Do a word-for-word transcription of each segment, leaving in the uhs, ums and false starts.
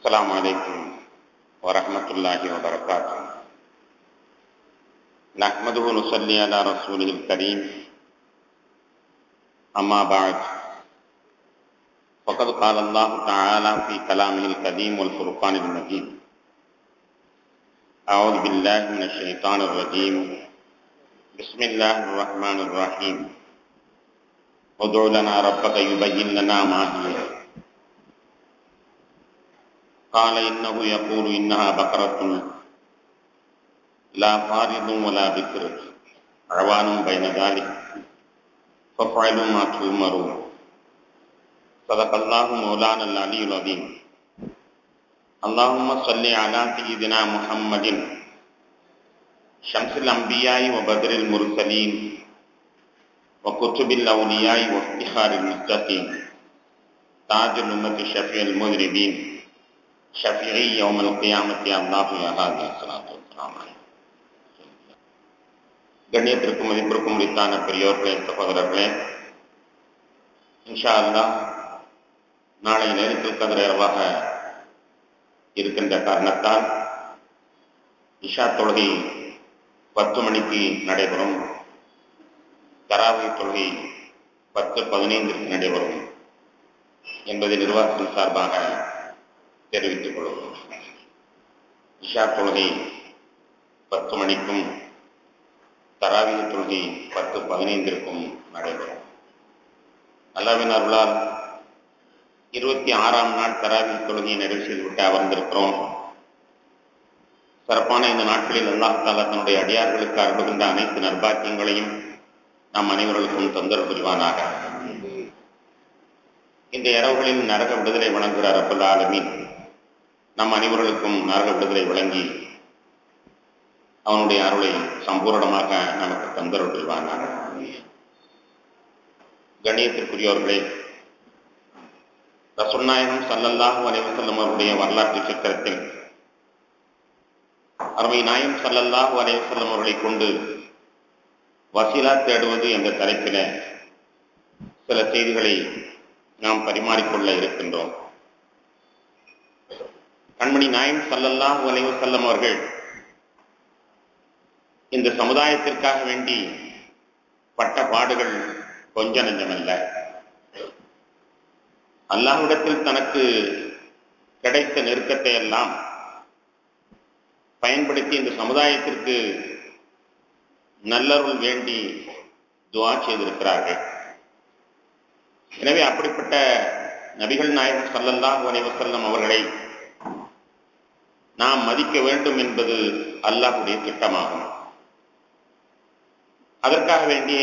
السلام عليكم ورحمة الله وبركاته. نحمده ونصلي على رسوله الكريم. أما بعد، فقد قال الله تعالى في كلامه القديم والفرقان المجيد: أعوذ بالله من الشيطان الرجيم. بسم الله الرحمن الرحيم. ادع لنا ربك يبين لنا ما هي. قال إنه يقول إنها بقرة لا فارض ولا بكر عوان بين ذلك فافعلوا ما تؤمرون. صدق الله مولانا العلي العظيم. اللهم صل على سيدنا محمد شمس الأنبياء وبدر المرسلين وكتب الأولياء وافتخار المتقين تاج الأمة شفيع المذنبين شفيعي يوم القيامة الله يا هادي الصلاة والسلام. கண்ணியத்திற்கும் மதிப்பிற்கும் உரித்தான பெரியோர்களே, சகோதரர்களே, இன்ஷா அல்லாஹ் நாளை லைலத்துல் கத்ர் இரவாக இருக்கின்ற காரணத்தால் இஷா தொழுகை பத்து மணிக்கு நடைபெறும். தராவீஹ் தொழுகை பத்து பதினைந்திற்கு நடைபெறும் என்பதை நிர்வாகத்தின் சார்பாக தெரிவித்துக் கொள்வோம். இஷா தொழுகை பத்து மணிக்கும் தராவீஹ் தொழுகை பத்து பதினைந்திற்கும் நடைபெறும். அல்லாஹ்வின் அருளால் இருபத்தி ஆறாம் நாள் தராவீஹ் தொழுகையை நிறைவு செய்துவிட்டு அமர்ந்திருக்கிறோம். சிறப்பான இந்த நாட்களில் அல்லாஹ் தஆலா தன்னுடைய அடியார்களுக்கு அருளுகின்ற அனைத்து நற்பாக்கியங்களையும் நாம் அனைவர்களுக்கும் தொந்தரவு புரிவானாக. இந்த இரவுகளில் நரக விடுதலை வழங்குகிற ரப்பல் ஆலமீன் நம் அனைவர்களுக்கும் நரக விடுதலை வழங்கி அவனுடைய அருளை சம்பூரணமாக நமக்கு தந்தருள் புரிவானாக. கண்ணியத்திற்குரியவர்களே, ரசூல் நாயகம் ஸல்லல்லாஹு அலைஹி வஸல்லம் அவருடைய வரலாற்று சித்திரத்தில் அருமை நாயகம் ஸல்லல்லாஹு அலைஹி வஸல்லம் அவர்களை கொண்டு வசீலா தேடுவது என்ற தலைப்பில சில செய்திகளை நாம் பரிமாறிக்கொள்ள இருக்கின்றோம். கண்மணி நாயகம் ஸல்லல்லாஹு அலைஹி வஸல்லம் அவர்கள் இந்த சமுதாயத்திற்காக வேண்டி பட்ட பாடுகள் கொஞ்ச நெஞ்சமல்ல. அல்லாஹ்விடத்தில் தனக்கு கிடைத்த நெருக்கத்தை எல்லாம் பயன்படுத்தி இந்த சமுதாயத்திற்கு நல்லருள் வேண்டி துஆ செய்திருக்கிறார்கள். எனவே அப்படிப்பட்ட நபிகள் நாயகம் ஸல்லல்லாஹு அலைஹி வஸல்லம் அவர்களை நாம் மதிக்க வேண்டும் என்பது அல்லாஹ்வுடைய திட்டமாகும். அதற்காக வேண்டியே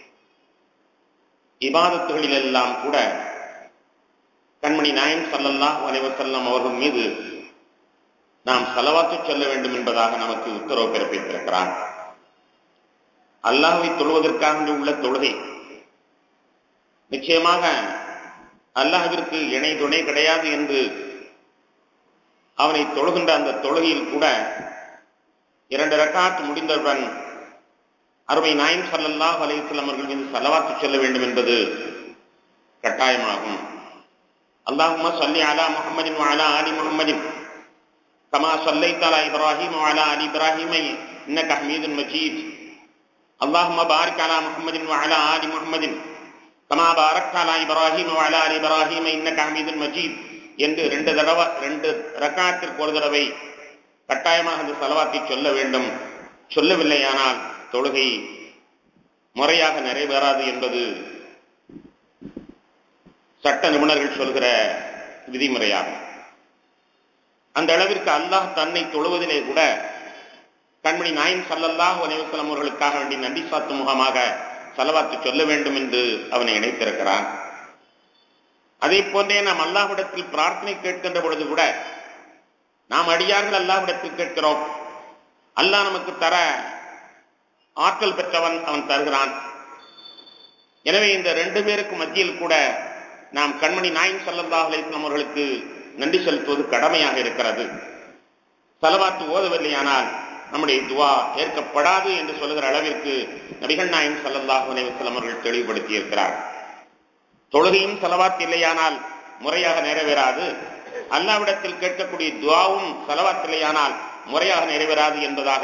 இபாதத்துகளிலெல்லாம் கூட கண்மணி நாயகம் ஸல்லல்லாஹு அலைஹி வஸல்லம் அவர்கள் மீது நாம் ஸலவாத்து சொல்ல வேண்டும் என்பதாக நமக்கு உத்தரவு பிறப்பித்திருக்கிறான். அல்லாஹ்வை தொழுவதற்காக உள்ள தொழுகை நிச்சயமாக அல்லாஹ்விற்கு இணை துணை கிடையாது என்று அவனை தொழுகின்ற அந்த தொழுகையில் கூட இரண்டு ரக்காத் முடிந்தவுடன் அருமை நாயகம் ஸல்லல்லாஹு அலைஹி வஸல்லம் அவர்கள் மீது ஸலவாத்து சொல்ல வேண்டும் என்பது கட்டாயமாகும். அல்லாஹும்ம ஸல்லி அலா முஹம்மதின் வ அலா ஆலி முஹம்மதின் கமா ஸல்லைத அலா இப்ராஹீம் வ அலா ஆலி இப்ராஹீம் இன்னக ஹமீதுன் மஜீத். அல்லாஹும்ம பாரிக் அலா முஹம்மதின் வ அலா ஆலி முஹம்மதின் கமா பாரக்த அலா இப்ராஹீம் வ அலா ஆலி இப்ராஹீம் இன்னக ஹமீதுன் மஜீத் என்று ரெண்டு தடவை ரெண்டு ரக்காத்திற்கு ஒரு தடவை கட்டாயமாக அந்த ஸலவாத்தை சொல்ல வேண்டும். சொல்லவில்லையானால் தொழுகை முறையாக நிறைவேறாது என்பது சட்ட நிபுணர்கள் சொல்கிற விதிமுறையாகும். அந்த அளவிற்கு அல்லாஹ் தன்னை தொழுவதிலே கூட கண்மணி நாயகம் ஸல்லல்லாஹு அலைஹி வஸல்லம் அவர்களுக்காக வேண்டி நபி சாத்து முகமாக ஸலவாத்து சொல்ல வேண்டும் என்று அவனை இணைத்திருக்கிறான். அதே போன்றே நாம் அல்லாஹ்விடத்தில் பிரார்த்தனை கேட்கின்ற பொழுது கூட நாம் அடியார்கள் அல்லாஹ்விடத்தில் கேட்கிறோம். அல்லாஹ் நமக்கு தர ஆற்றல் பெற்றவன், அவன் தருகிறான். எனவே இந்த ரெண்டு பேருக்கு மத்தியில் கூட நாம் கண்மணி நாயகம் ஸல்லல்லாஹு அலைஹி வஸல்லம் அவர்களுக்கு நன்றி செலுத்துவது கடமையாக இருக்கிறது. ஸலவாத்து ஓதவில்லையானால் நம்முடைய துஆ ஏற்கப்படாது என்று சொல்லுகிற அளவிற்கு நபிகள் நாயகம் ஸல்லல்லாஹு அலைஹி வஸல்லம் அவர்கள் தெளிவுபடுத்தி இருக்கிறார். தொழுகையும் ஸலவாத் இல்லையானால் முறையாக நிறைவேறாது. அல்லாஹ்விடத்தில் கேட்கக்கூடிய துஆவும் ஸலவாத்தில்லையானால் முறையாக நிறைவேறாது என்பதாக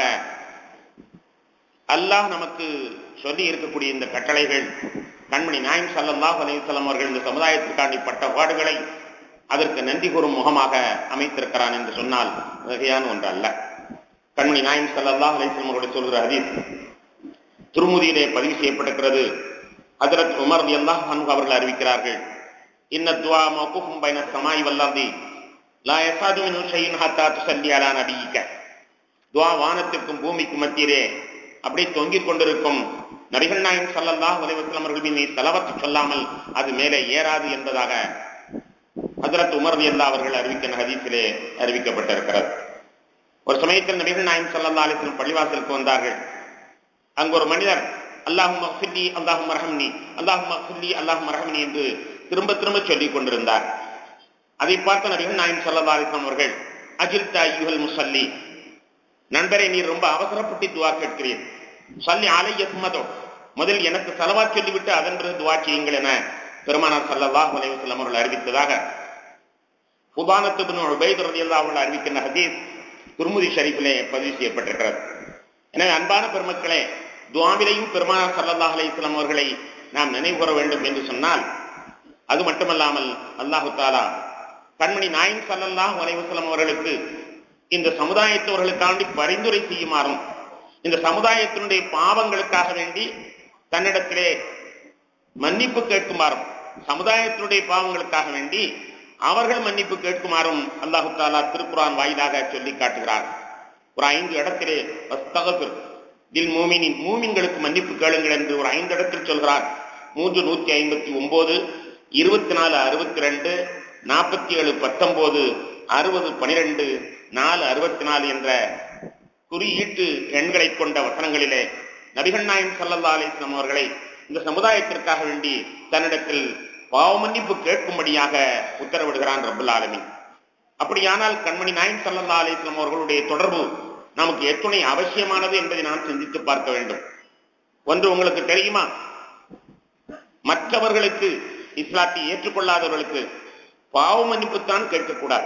அல்லாஹ் நமக்கு சொல்லி இருக்கக்கூடிய இந்த கட்டளைகள் கண்மணி நாயகம் ஸல்லல்லாஹு அலைஹி வஸல்லம் அவர்கள் இந்த சமுதாயத்திற்காண்டி பட்ட பாடுகளை அதற்கு நன்றி கூறும் முகமாக அமைத்திருக்கிறான் என்று சொன்னால் வகையான ஒன்று அல்ல. கண்மணி நாயகம் ஸல்லல்லாஹு அலைஹி வஸல்லம் அவர்கள் சொல்கிற ஹதீஸ் திருமுதியிலே பதிவு செய்யப்பட்டிருக்கிறது. ஹஜ்ரத் உமர் ரலியல்லாஹு அன்ஹு அவர்கள் அறிவிக்கிறார்கள், இன்ன துஆ மௌகூஃபுன் பைன ஸமாஇ வல் அர்தி லா யஸாது மின்ஹு ஷைஉன் ஹத்தா துஸல்லி அலா நபியிக. துஆ வானத்திற்கும் பூமிக்கும் மத்தியிலே அப்படி தொங்கிக் கொண்டிருக்கும். நபிகள் நாயகம் ஸல்லல்லாஹு அலைஹி வஸல்லம் அவர்கள் மீது ஸலவாத் சொல்லாமல் அது மேலே ஏறாது என்பதாக ஹஜ்ரத் உமர் ரலியல்லாஹு அவர்கள் அறிவிக்கிற ஹதீஸிலே அறிவிக்கப்பட்டிருக்கிறது. ஒரு சமயத்தில் நபிகள் நாயகம் ஸல்லல்லாஹு அலைஹி வஸல்லம் பள்ளிவாசலுக்கு வந்தார்கள். அங்கு ஒரு மனிதர் அல்லாஹும்ம ஃபில்லி அல்லாஹும்ம ரஹம்னி அல்லாஹும்ம ஃபில்லி அல்லாஹும்ம ரஹம்னி என்று திரும்ப திரும்ப சொல்லிக் கொண்டிருந்தார். அதை பார்த்த நபிகள் நாயகம் ஸல்லல்லாஹு அலைஹி வஸல்லம் அவர்கள், அஜில்த அய்யுஹல் முஸல்லி, நண்பரே நீர் ரொம்ப அவசரப்பட்டு துஆ கேட்கிறீர், ஸல்லி அலைய சும்மது, முதல் எனக்கு ஸலவாத் சொல்லிவிட்டு அதன் பிறகு துஆ செய்யுங்கள் என பெருமானார் ஸல்லல்லாஹு அலைஹி வஸல்லம் அவர்கள் அறிவித்ததாக உபானத் இப்னு உபைத் ரலியல்லாஹு அவர்கள் அறிவிக்கின்ற ஹதீஸ் துர்முதி ஷரீஃபிலே பதிவு செய்யப்பட்டிருக்கிறது. எனவே அன்பான பெருமக்களே, துஆவிலையும் பெருமானார் ஸல்லல்லாஹு அலைஹி வஸல்லம் அவர்களை நாம் நினைவு கூற வேண்டும் என்று சொன்னால், அது மட்டுமல்லாமல் அல்லாஹு தஆலா கண்மணி நாயகம் ஸல்லல்லாஹு அலைஹி வஸல்லம் அவர்களுக்கு இந்த சமுதாயத்தவர்களுக்காண்டி பரிந்துரை செய்யுமாறும், இந்த சமுதாயத்தினுடைய பாவங்களுக்காக வேண்டி தன்னிடத்திலே மன்னிப்பு கேட்குமாறும், சமுதாயத்தினுடைய பாவங்களுக்காக வேண்டி அவர்கள் மன்னிப்பு கேட்குமாறும் அல்லாஹு தஆலா திருக்குர்ஆன் வாயிலாக சொல்லி காட்டுகிறார். ஒரு ஐந்து இடத்திலே வஸ்தக்ஃபிர் லில் மூமினின், மூமின்களுக்கு மன்னிப்பு கேளுங்கள் என்று ஒரு ஐந்து இடத்தில் சொல்கிறார். மூன்று நூற்றி ஐம்பத்தி ஒன்பது, இருபத்தி நாலு அறுபத்தி ரெண்டு, நாற்பத்தி ஏழு பத்தொன்பது, அறுபது பனிரெண்டு, நாலு அறுபத்தி நாலு என்ற குறியீட்டு எண்களை கொண்ட வசனங்களிலே நபிகள் நாயகம் ஸல்லல்லாஹு அலைஹி வஸல்லம் அவர்களை இந்த சமுதாயத்திற்காக வேண்டி தன்னிடத்தில் பாவ மன்னிப்பு கேட்கும்படியாக உத்தரவிடுகிறான் ரப்பல் ஆலமீன். அப்படியானால் கண்மணி நாயகம் ஸல்லல்லாஹு அலைஹி வஸல்லம் அவர்களுடைய தொடர்பு நமக்கு எத்துணை அவசியமானது என்பதை நாம் சிந்தித்து பார்க்க வேண்டும். ஒன்று உங்களுக்கு தெரியுமா, மற்றவர்களுக்கு, இஸ்லாத்தை ஏற்றுக்கொள்ளாதவர்களுக்கு பாவ மன்னிப்புத்தான் கேட்கக்கூடாது,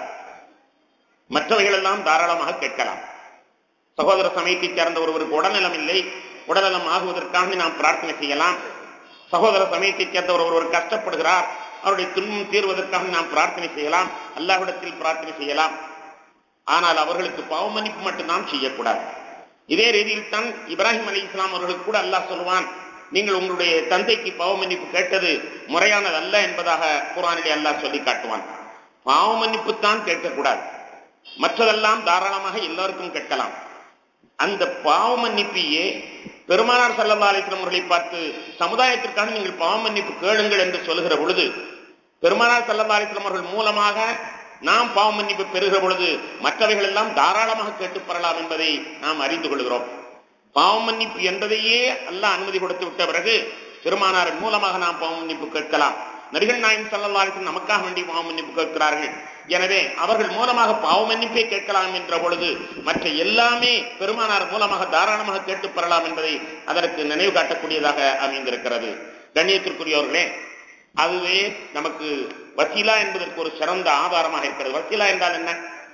மற்றவைகள் எல்லாம் தாராளமாக கேட்கலாம். சகோதர சமயத்தை சேர்ந்த ஒருவருக்கு உடல்நலம் இல்லை, உடல்நலம் ஆகுவதற்காக நாம் பிரார்த்தனை செய்யலாம். சகோதர சமயத்தை சேர்ந்த ஒருவர் கஷ்டப்படுகிறார், அவருடைய துன்பம் தீர்வதற்காக நாம் பிரார்த்தனை செய்யலாம், அல்லாஹ்விடத்தில் பிரார்த்தனை செய்யலாம். ஆனால் அவர்களுக்கு பாவ மன்னிப்பு மட்டும் நாம் செய்யக்கூடாது. இதே ரீதியில் தான் இப்ராஹிம் அலைஹிஸ்ஸலாம் அவர்களுக்கு கூட அல்லாஹ் சொல்வான், நீங்கள் உங்களுடைய தந்தைக்கு பாவ மன்னிப்பு கேட்டது முறையானது அல்ல என்பதாக குர்ஆனிலே அல்லாஹ் சொல்லி காட்டுவான். பாவ மன்னிப்பு தான் கேட்கக்கூடாது, மற்றதெல்லாம் தாராளமாக எல்லோருக்கும் கேட்கலாம். அந்த பாவ மன்னிப்பையே பெருமானார் ஸல்லல்லாஹு அலைஹி வஸல்லம் அவர்களை பார்த்து சமுதாயத்திற்காக நீங்கள் பாவ மன்னிப்பு கேளுங்கள் என்று சொல்கிற பொழுது, பெருமானார் ஸல்லல்லாஹு அலைஹி வஸல்லம் அவர்கள் மூலமாக நாம் பாவ மன்னிப்பு பெறுகிற பொழுது மற்றவைகள் எல்லாம் தாராளமாக கேட்டுப் பெறலாம் என்பதை நாம் அறிந்து கொள்கிறோம். பாவ மன்னிப்பு என்பதையே அல்லாஹ் அனுமதி கொடுத்து விட்ட பிறகு பெருமானாரின் மூலமாக நாம் பாவ மன்னிப்பு கேட்கலாம். நபிகள் நாயகம் ஸல்லல்லாஹு அலைஹி வஸல்லம் நமக்காக வேண்டி பாவ மன்னிப்பு கேட்கிறார்கள். எனவே அவர்கள் மூலமாக பாவ மன்னிப்பை கேட்கலாம் என்ற பொழுது மற்ற எல்லாமே பெருமானார் மூலமாக தாராளமாக கேட்டுப் பெறலாம் என்பதை அதற்கு நினைவு காட்டக்கூடியதாக அமைந்திருக்கிறது. கண்ணியத்திற்குரியவர்களே, அதுவே நமக்கு வசீலா என்பதற்கு ஒரு சிறந்த ஆதாரமாக இருக்கிறது. வசீலா என்றால் என்ன?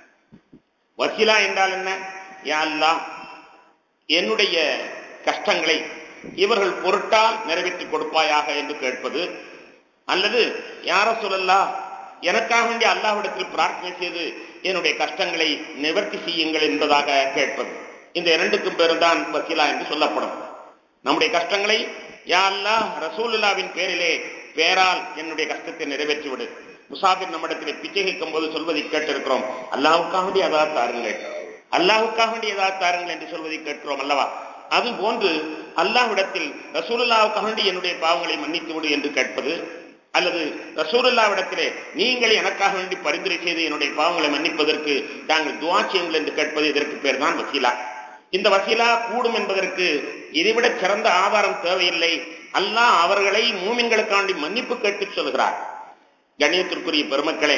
வசீலா என்றால் என்ன? யா அல்லாஹ், என்னுடைய கஷ்டங்களை இவர்கள் பொருட்டால் நிறைவேற்றி கொடுப்பாயாக என்று கேட்பது, அல்லது யா ரசூலல்லாஹ், எனக்காக வேண்டிய அல்லாஹ்விடத்தில் பிரார்த்தனை செய்து என்னுடைய கஷ்டங்களை நிவர்த்தி செய்யுங்கள் என்பதாக கேட்பது. இந்த இரண்டுக்கும் பேருதான் வசீலா என்று சொல்லப்படும். நம்முடைய கஷ்டங்களை யா அல்லாஹ் ரசூலுல்லாஹ்வின் பேரிலே பேரால் என்னுடைய கஷ்டத்தை நிறைவேற்றிவிடு. முசாஃபிர் நம்மிடத்திலே பிச்சை கேட்கும் போது சொல்வதை கேட்டிருக்கிறோம், அல்லாஹ்வுக்காக வேண்டிய ஏதாவது தாருங்கள், அல்லாஹ்வுக்காக வேண்டிய ஏதாவது தாருங்கள் என்று சொல்வதை கேட்கிறோம் அல்லவா? அது போன்று அல்லாஹ்விடத்தில் ரசூலுல்லாஹ்வுக்காக வேண்டி என்னுடைய பாவங்களை மன்னித்து விடு என்று கேட்பது, அல்லது ரசூலுல்லாஹ்விடத்திலே நீங்கள் எனக்காக வேண்டி பரிந்துரை செய்து என்னுடைய பாவங்களை மன்னிப்பதற்கு தாங்கள் துஆ செய்யுங்கள் என்று கேட்பது, இதற்கு பேர் தான் வசீலா. இந்த வசீலா கூடும் என்பதற்கு இதைவிட சிறந்த ஆதாரம் தேவையில்லை. அல்லாஹ் அவர்களை மூமின்களுக்காண்டி மன்னிப்பு கேட்டு சொல்கிறார். கண்ணியத்திற்குரிய பெருமக்களே,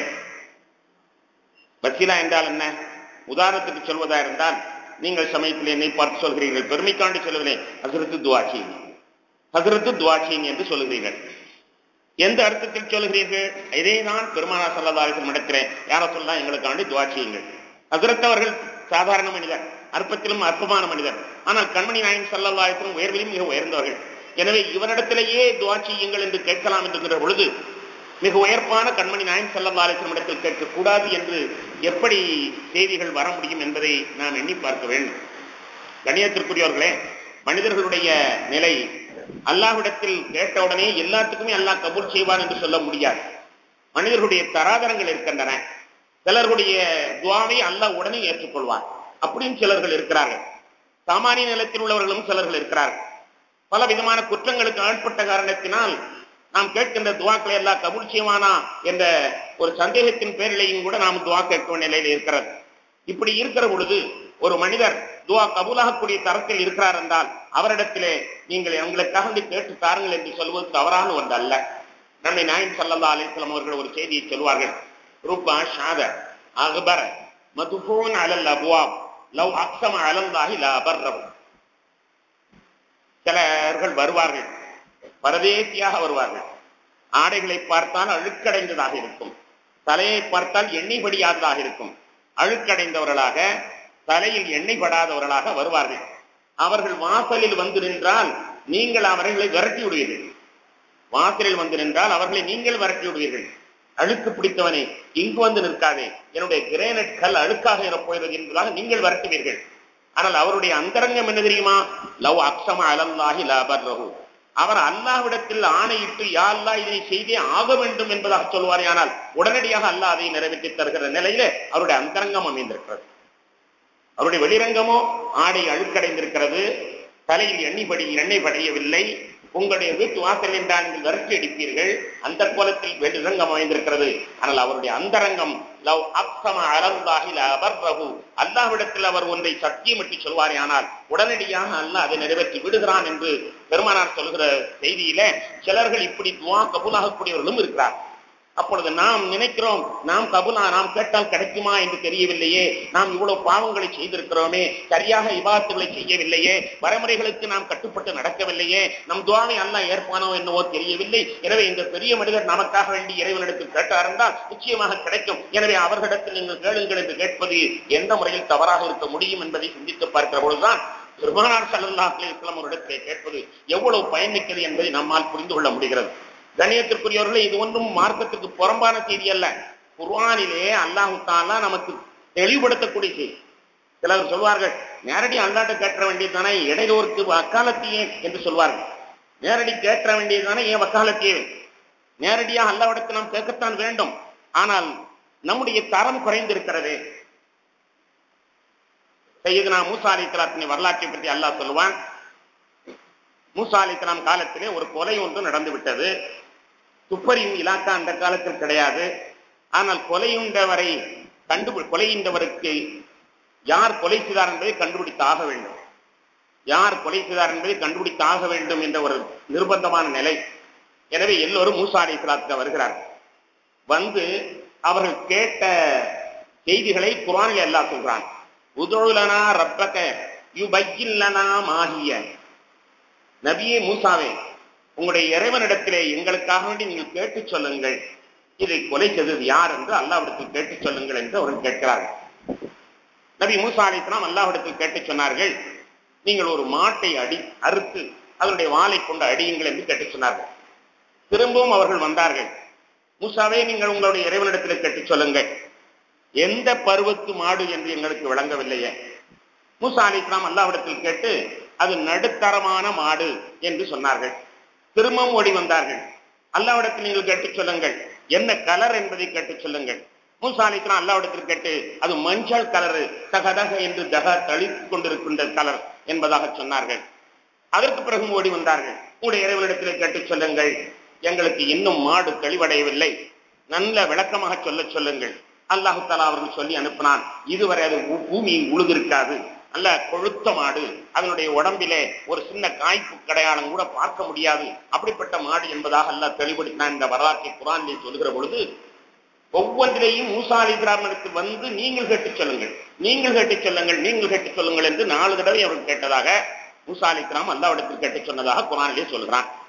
வசீலா என்றால் என்ன? உதாரணத்துக்கு சொல்வதா இருந்தால், நீங்கள் சமயத்தில் என்னை பார்த்து சொல்கிறீர்கள், பெருமைக்காண்டி சொல்லவில்லை, ஹஸ்ரத்து துஆ செய்யுங்க, ஹஸ்ரத்து துஆ செய்யுங்க என்று சொல்கிறீர்கள். எந்த அர்த்தத்தில் சொல்கிறீர்கள்? இதேதான் பெருமானார் ஸல்லல்லாஹு அலைஹி வஸல்லம் இடத்திலே யார சொல்லலாம் எங்களுக்காண்டி துஆ செய்யுங்கள். ஹஜ்ரத் அவர்கள் சாதாரண மனிதர், அற்பத்திலும் அற்பமான மனிதர். ஆனால் கண்மணி நாயகம் ஸல்லல்லாஹு அலைஹி வஸல்லம் உயர்விலும் மிக உயர்ந்தவர்கள். எனவே இவரிடத்திலேயே துஆ செய்யுங்கள் என்று கேட்கலாம் என்கிற பொழுது மிக உயர்ப்பான கண்மணி நாயகம் ஸல்லல்லாஹு அலைஹி வஸல்லம் இடத்தில் கேட்கக்கூடாது என்று எப்படி செய்திகள் வர முடியும் என்பதை நாம் எண்ணி பார்க்க வேண்டும். கண்ணியத்திற்குரியவர்களே, மனிதர்களுடைய நிலை அல்லாஹ்விடத்தில் கேட்டவுடனே எல்லாத்துக்குமே அல்லாஹ் கபூல் செய்வார் என்று சொல்ல முடியாது. மனிதர்களுடைய தராதரங்கள் இருக்கின்றன. சிலர்களுடைய துஆவை அல்லாஹ் உடனே ஏற்றுக்கொள்வார், அப்படின்னு சிலர்கள் இருக்கிறார்கள். சாமானிய நிலத்தில் உள்ளவர்களும் சிலர்கள் இருக்கிறார்கள். பல விதமான குற்றங்களுக்கு ஆட்பட்ட காரணத்தினால் நாம் கேட்கின்ற துஆக்களை எல்லாம் கபூல் செய்வானா என்ற ஒரு சந்தேகத்தின் பேரிலையும் கூட நாம் துஆ கேட்கும் நிலையில் இருக்கிறது. இப்படி இருக்கிற பொழுது ஒரு மனிதர் துஆ கபூலாகக்கூடிய தரத்தில் இருக்கிறார் என்றால் அவரிடத்திலே நீங்கள் எங்களுக்காக கேட்டு தாருங்கள் என்று சொல்வது தவறான ஒன்று அல்ல. நம்மை நாயகம் ஸல்லல்லாஹு அலைஹி வஸல்லம் அவர்கள் ஒரு செய்தியை சொல்வார்கள். ருப்பா ஷாத அக்பர மதுஃபூன் அலல் அப்வாப் லவ் அக்ஸம அலல்லாஹி லா பர்ரஹு. சிலர்கள் வருவார்கள், பரதேசியாக வருவார்கள். ஆடைகளை பார்த்தால் அழுக்கடைந்ததாக இருக்கும், தலையை பார்த்தால் எண்ணெய் படியாததாக இருக்கும். அழுக்கடைந்தவர்களாக, தலையில் எண்ணெய் படாதவர்களாக வருவார்கள். அவர்கள் வாசலில் வந்து நின்றால் நீங்கள் அவர்களை விரட்டி விடுவீர்கள். வாசலில் வந்து நின்றால் அவர்களை நீங்கள் விரட்டி விடுவீர்கள். அழுக்கு பிடித்தவனே, இங்கு வந்து நிற்காதே, என்னுடைய கிரேனைட் கல் அழுக்காக இருப்போகிறது என்பதாக நீங்கள் விரட்டுவீர்கள். ஆனால் அவருடைய அந்தரங்கம் என்ன தெரியுமா? லவ் அக்ஸம அலல்லாஹி லா பர்ரஹு. அவர் அல்லாஹ்விடத்தில் ஆணையிட்டு யா அல்லாஹ் இதனை செய்தே ஆக வேண்டும் என்பதாக சொல்வாரே, ஆனால் உடனடியாக அல்லாஹ் அதை நிறைவேற்றி தருகிற நிலையிலே அவருடைய அந்தரங்கம் அமைந்திருக்கிறது. அவருடைய வெளிரங்கமோ ஆடை அழுக்கடைந்திருக்கிறது, தலையில் எண்ணெய் படி எண்ணெய் படியவில்லை. உங்களுடைய வீட்டு வாசல் என்றால் நீங்கள் விரட்டி அடிப்பீர்கள். அந்த கோலத்தில் வெளிரங்கம் அமைந்திருக்கிறது. ஆனால் அவருடைய அந்தரங்கம் லவ் அக்ஸம அலல்லாஹி லா பர்ரஹு. அல்லாஹ்விடத்தில் அவர் ஒன்றை சத்தியமிட்டு சொல்வாரே, ஆனால் உடனடியாக அல்லாஹ் அதை நிறைவேற்றி விடுகிறான் என்று பெருமானார் சொல்கிற செய்தியில சிலர்கள் இப்படி துஆ கபூலாகக்கூடியவர்களும் இருக்கிறார். அப்பொழுது நாம் நினைக்கிறோம், நாம் கபூலா நாம் கேட்டால் கிடைக்குமா என்று தெரியவில்லையே, நாம் இவ்வளவு பாவங்களை செய்திருக்கிறோமே, சரியாக இபாதத்துகளை செய்யவில்லையே, வரைமுறைகளுக்கு நாம் கட்டுப்பட்டு நடக்கவில்லையே, நம் துஆவை அல்லாஹ் ஏற்பானோ என்னவோ தெரியவில்லை. எனவே இந்த பெரிய மனிதர் நமக்காக வேண்டி இறைவனிடத்தில் கேட்டார் என்றால் நிச்சயமாக கிடைக்கும். எனவே அவர்களிடத்தில் நீங்கள் கேளுங்கள் என்று கேட்பது எந்த முறையில் தவறாக இருக்க முடியும் என்பதை சிந்தித்து பார்க்கிற பொழுதுதான் பெருமானார் ஸல்லல்லாஹு அலைஹி வஸல்லம் அவரிடத்திலே கேட்பது எவ்வளவு பயன்மிக்கது என்பதை நம்மால் புரிந்து கொள்ள முடிகிறது. கண்ணியத்திற்குரியவர்களே, இது ஒன்றும் மார்க்கத்துக்கு புறம்பான செய்தி அல்ல. குர்ஆனிலே அல்லாஹ் தஆலா நமக்கு தெளிவுபடுத்தக்கூடிய செய்தி. சிலர் சொல்வார்கள், நேரடி அல்லாஹ்ட்ட கேட்க வேண்டியதுதானே, இடையோருக்கு வக்காலத்தியே என்று சொல்வார்கள். நேரடி கேட்க வேண்டியதுதானே, ஏன் வக்காலத்தியே? நேரடியாக அல்லாஹ்விடத்தில் நாம் கேட்கத்தான் வேண்டும். ஆனால் நம்முடைய தரம் குறைந்திருக்கிறது. சையதுனா மூசா அலைஹிஸ்ஸலாத்தின் வரலாற்றை பற்றி அல்லாஹ் சொல்லுவான். மூசா அலைஹிஸ்ஸலாம் காலத்திலே ஒரு கொலை ஒன்று நடந்து விட்டது. துப்பறியும் இலாக்கா அந்த காலத்தில் கிடையாது. ஆனால் கொலையுண்டவரை கண்டு கொலையுண்டவருக்கு யார் கொலை செய்தார் என்பதை கண்டுபிடித்தாக வேண்டும். யார் கொலை செய்தார் என்பதை கண்டுபிடித்தாக வேண்டும் என்ற ஒரு நிர்பந்தமான நிலை. எனவே எல்லோரும் மூசா அலைஹிஸ்ஸலாத்துக்கு வருகிறார்கள். வந்து அவர்கள் கேட்ட செய்திகளை குர்ஆனில் அல்லாஹ் சொல்றான். உதுலனா ரப்பக யுபய்யின் லனா மாஹிய. நபியே மூசாவே, உங்களுடைய இறைவனிடத்திலே எங்களுக்காக வேண்டி நீங்கள் கேட்டு சொல்லுங்கள், இதை கொலை செய்தது யார் என்று அல்லாஹ்விடத்தில் கேட்டு சொல்லுங்கள் என்று அவர்கள் கேட்கிறார்கள். நபி மூசா அலைஹிஸ்ஸலாம் அல்லாஹ்விடத்தில் கேட்டு சொன்னார்கள், நீங்கள் ஒரு மாட்டை அடி அறுத்து அதனுடைய வாளை கொண்டு அடியுங்கள் என்று கேட்டு சொன்னார்கள். திரும்பவும் அவர்கள் வந்தார்கள். மூசாவே, நீங்கள் உங்களுடைய இறைவனிடத்தில் கேட்டு சொல்லுங்கள், எந்த பருவத்து மாடு என்று எங்களுக்கு விளங்கவில்லையே. மூசா அலைஹிஸ்ஸலாம் அல்லாஹ்விடத்தில் கேட்டு அது நடுத்தரமான மாடு என்று சொன்னார்கள். திரும்பவும் ஓடி வந்தார்கள். அல்லாஹ்விடத்தில் நீங்கள் கேட்டு சொல்லுங்கள், என்ன கலர் என்பதை கேட்டு சொல்லுங்கள். மூசா அலைஹிஸ்ஸலாம் அல்லாஹ்விடத்தில் கேட்டு அது மஞ்சள் கலரு, தகதக என்று தக தளித்துக் கொண்டிருக்கின்ற கலர் என்பதாக சொன்னார்கள். அதற்கு பிறகு ஓடி வந்தார்கள். உங்களுடைய இறைவனிடத்தில் கேட்டு சொல்லுங்கள், எங்களுக்கு இன்னும் மாடு தெளிவடையவில்லை, நல்ல விளக்கமாக சொல்ல சொல்லுங்கள். அல்லாஹு தஆலா அவர்கள் சொல்லி அனுப்பினான். இதுவரை அது பூமியில் உழுதிருக்காது, நல்ல கொழுத்த மாடு, அதனுடைய உடம்பிலே ஒரு சின்ன காய்ப்பு கடையாளம் கூட பார்க்க முடியாது, அப்படிப்பட்ட மாடு என்பதாக அல்லாஹ் தெளிவுபடுத்தினான். இந்த வரலாற்றை குர்ஆனிலே சொல்கிற பொழுது ஒவ்வொன்றிலேயும் மூசா அலைஹிஸ்ஸலாமுக்கு வந்து நீங்கள் கேட்டுச் சொல்லுங்கள், நீங்கள் கேட்டுச் சொல்லுங்கள், நீங்கள் கேட்டுச் சொல்லுங்கள் என்று நாலு தடவை அவர்கள் கேட்டதாக மூசா அலைஹிஸ்ஸலாம் அல்லாஹ்விடத்தில் கேட்டுச் சொன்னதாக குர்ஆனிலே சொல்கிறான்.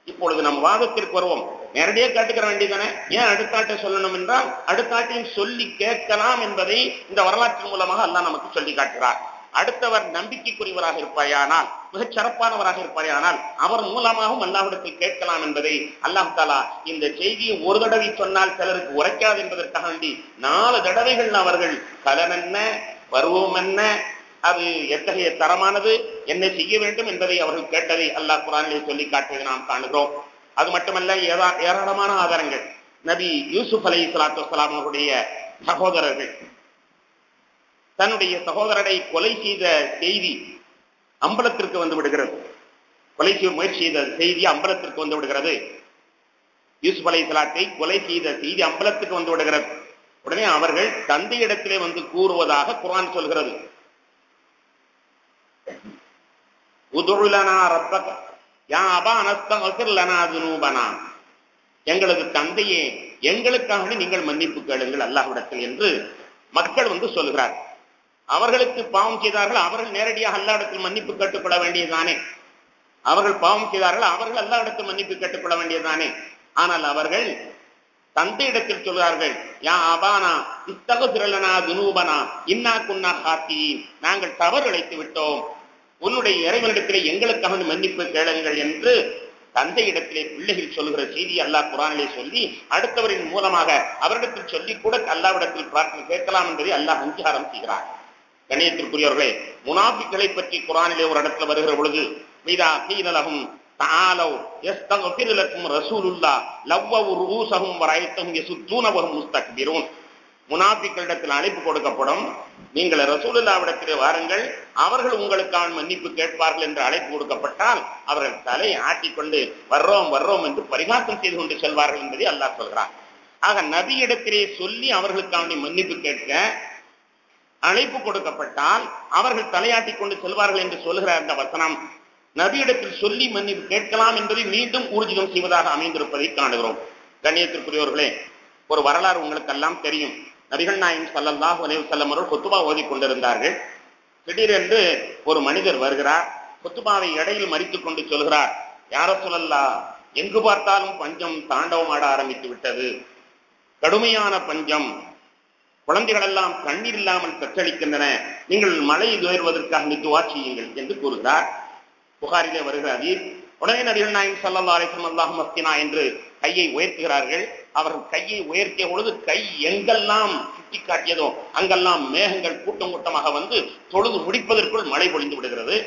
இப்பொழுது நம் வாதத்திற்கு வருவோம். நேரடியாக கேட்டுக்கிற வேண்டியதானே, ஏன் அடுத்தாட்டை சொல்லணும் என்றால் அடுத்தாட்டையும் சொல்லி கேட்கலாம் என்பதை இந்த வரலாற்றின் மூலமாக அல்லாஹ் நமக்கு சொல்லி காட்டுகிறார். அடுத்தவர் நம்பிக்கைக்குரியவராக இருப்பாயானால், மிகச் சிறப்பானவராக இருப்பாயானால் அவர் மூலமாகவும் அல்லாஹ்விடத்தில் கேட்கலாம் என்பதை அல்லாஹ் தஆலா இந்த செய்தியை ஒரு தடவை சொன்னால் சிலருக்கு உரைக்காது என்பதற்காக வேண்டி நாலு தடவைகள் அவர்கள் கலன் என்ன, பருவம் என்ன, அது எத்தகைய தரமானது, என்ன செய்ய வேண்டும் என்பதை அவர்கள் கேட்டதை அல்லாஹ் குர்ஆனிலே சொல்லி காட்டுவதை நாம் காணுகிறோம். அது மட்டுமல்ல, ஏராளமான ஆதாரங்கள். நபி யூசுப் அலைஹிஸ்ஸலாத்து வஸ்ஸலாம் அவருடைய சகோதரர்கள் தன்னுடைய சகோதரரை கொலை செய்த செய்தி அம்பலத்திற்கு வந்து விடுகிறது. கொலை செய்ய முயற்சி செய்த செய்தி அம்பலத்திற்கு வந்து விடுகிறது. யூசுப் அலைஹிஸ்ஸலாத்தை கொலை செய்த செய்தி அம்பலத்துக்கு வந்து விடுகிறது. உடனே அவர்கள் தந்தையிடத்திலே வந்து கூறுவதாக குர்ஆன் சொல்கிறது. உதுஉ லனா ரப்பக யா அபானா அஸ்தக்ஃபிர் லனா துனூபனா, எங்களது தந்தையே எங்களுக்காக நீங்கள் மன்னிப்பு கேளுங்கள் அல்லாஹ்விடத்தில் என்று மக்கள் வந்து சொல்கிறார். அவர்களுக்கு பாவம் செய்தார்கள், அவர்கள் நேரடியாக அல்லாஹ்விடத்தில் மன்னிப்பு கேட்டுக்கொள்ள வேண்டியதுதானே. அவர்கள் பாவம் செய்தார்கள், அவர்கள் அல்லாஹ்விடத்தில் மன்னிப்பு கேட்டுக்கொள்ள வேண்டியதுதானே. ஆனால் அவர்கள் தந்தையிடத்தில் சொல்கிறார்கள், யா அபானா இஸ்தக்ஃபிர் லனா துனூபனா இன்னா குன்னா காத்தீன், நாங்கள் தவறு இழைத்து விட்டோம், உன்னுடைய இறைவனிடத்திலே எங்களுக்காக மன்னிப்பு கேளுங்கள் என்று தந்தையிடத்திலே பிள்ளைகள் சொல்கிற செய்தி அல்லாஹ் குர்ஆனிலே சொல்லி அடுத்தவரின் மூலமாக அவரிடத்தில் சொல்லி கூட அல்லாஹ்விடத்தில் பிரார்த்தனை கேட்கலாம் என்பதை அல்லாஹ் அங்கீகாரம் செய்கிறார். கண்ணியத்திற்குரியவர்களே, முனாஃபிக்களை பற்றி குர்ஆனிலே ஒரு இடத்துல வருகிற பொழுது மீதா கீல லஹும் தஆலவ் யஸ்தக்ஃபிர் லக்கும் ரசூலுல்லாஹ் லவ்வவு ரூஸஹும் வரைத்தஹும் யசுத்தூன வஹும் முஸ்தக்பிரூன், முனாஃபிக்களிடத்தில் அழைப்பு கொடுக்கப்படும், நீங்கள் ரசூலுல்லாஹ்விடத்திலே வாருங்கள், அவர்கள் உங்களுக்கான மன்னிப்பு கேட்பார்கள் என்று அழைப்பு கொடுக்கப்பட்டால் அவர்கள் தலையை ஆட்டிக்கொண்டு வர்றோம் வர்றோம் என்று பரிகாசம் செய்து கொண்டு செல்வார்கள் என்பதை அல்லாஹ் சொல்கிறார். ஆக நபியிடத்திலே சொல்லி அவர்களுக்கான மன்னிப்பு கேட்க அழைப்பு கொடுக்கப்பட்டால் அவர்கள் தலையாட்டி கொண்டு செல்வார்கள் என்று சொல்கிற அந்த வசனம் நபியிடத்தில் சொல்லி மன்னிப்பு கேட்கலாம் என்பதை மீண்டும் ஊர்ஜிதம் செய்வதாக அமைந்திருப்பதை காணுகிறோம். கண்ணியத்திற்குரியவர்களே, ஒரு வரலாறு உங்களுக்கு எல்லாம் தெரியும். நபிகள் நாயகம் ஸல்லல்லாஹு அலைஹி வஸல்லம் அவர்கள் குத்துபா ஓதி கொண்டிருந்தார்கள். திடீரென்று ஒரு மனிதர் வருகிறார். குத்துபாவை இடையில் மறித்துக் கொண்டு சொல்கிறார், யா ரசூலல்லாஹ், எங்கு பார்த்தாலும் பஞ்சம் தாண்டவம் ஆட ஆரம்பித்து விட்டது, கடுமையான பஞ்சம், குழந்தைகள் எல்லாம் கண்ணீர் இல்லாமல் தத்தளிக்கின்றன, நீங்கள் மழை உயர்வதற்காக துஆ செய்யுங்கள் என்று கூறுகிறார். புகாரிலே வருகிற ஹதீஸ். உடனே நபிகள் நாயகம் ஸல்லல்லாஹு அலைஹி வஸல்லம் அல்லாஹும்ம அஸ்கினா என்று கையை உயர்த்துகிறார்கள். அவர்கள் கையை உயர்த்திய பொழுது கை எங்கெல்லாம் சுட்டி காட்டியதோ அங்கெல்லாம் மேகங்கள் கூட்டம் கூட்டமாக வந்து தொழுது முடிப்பதற்குள் மழை பொழிந்து விடுகிறது.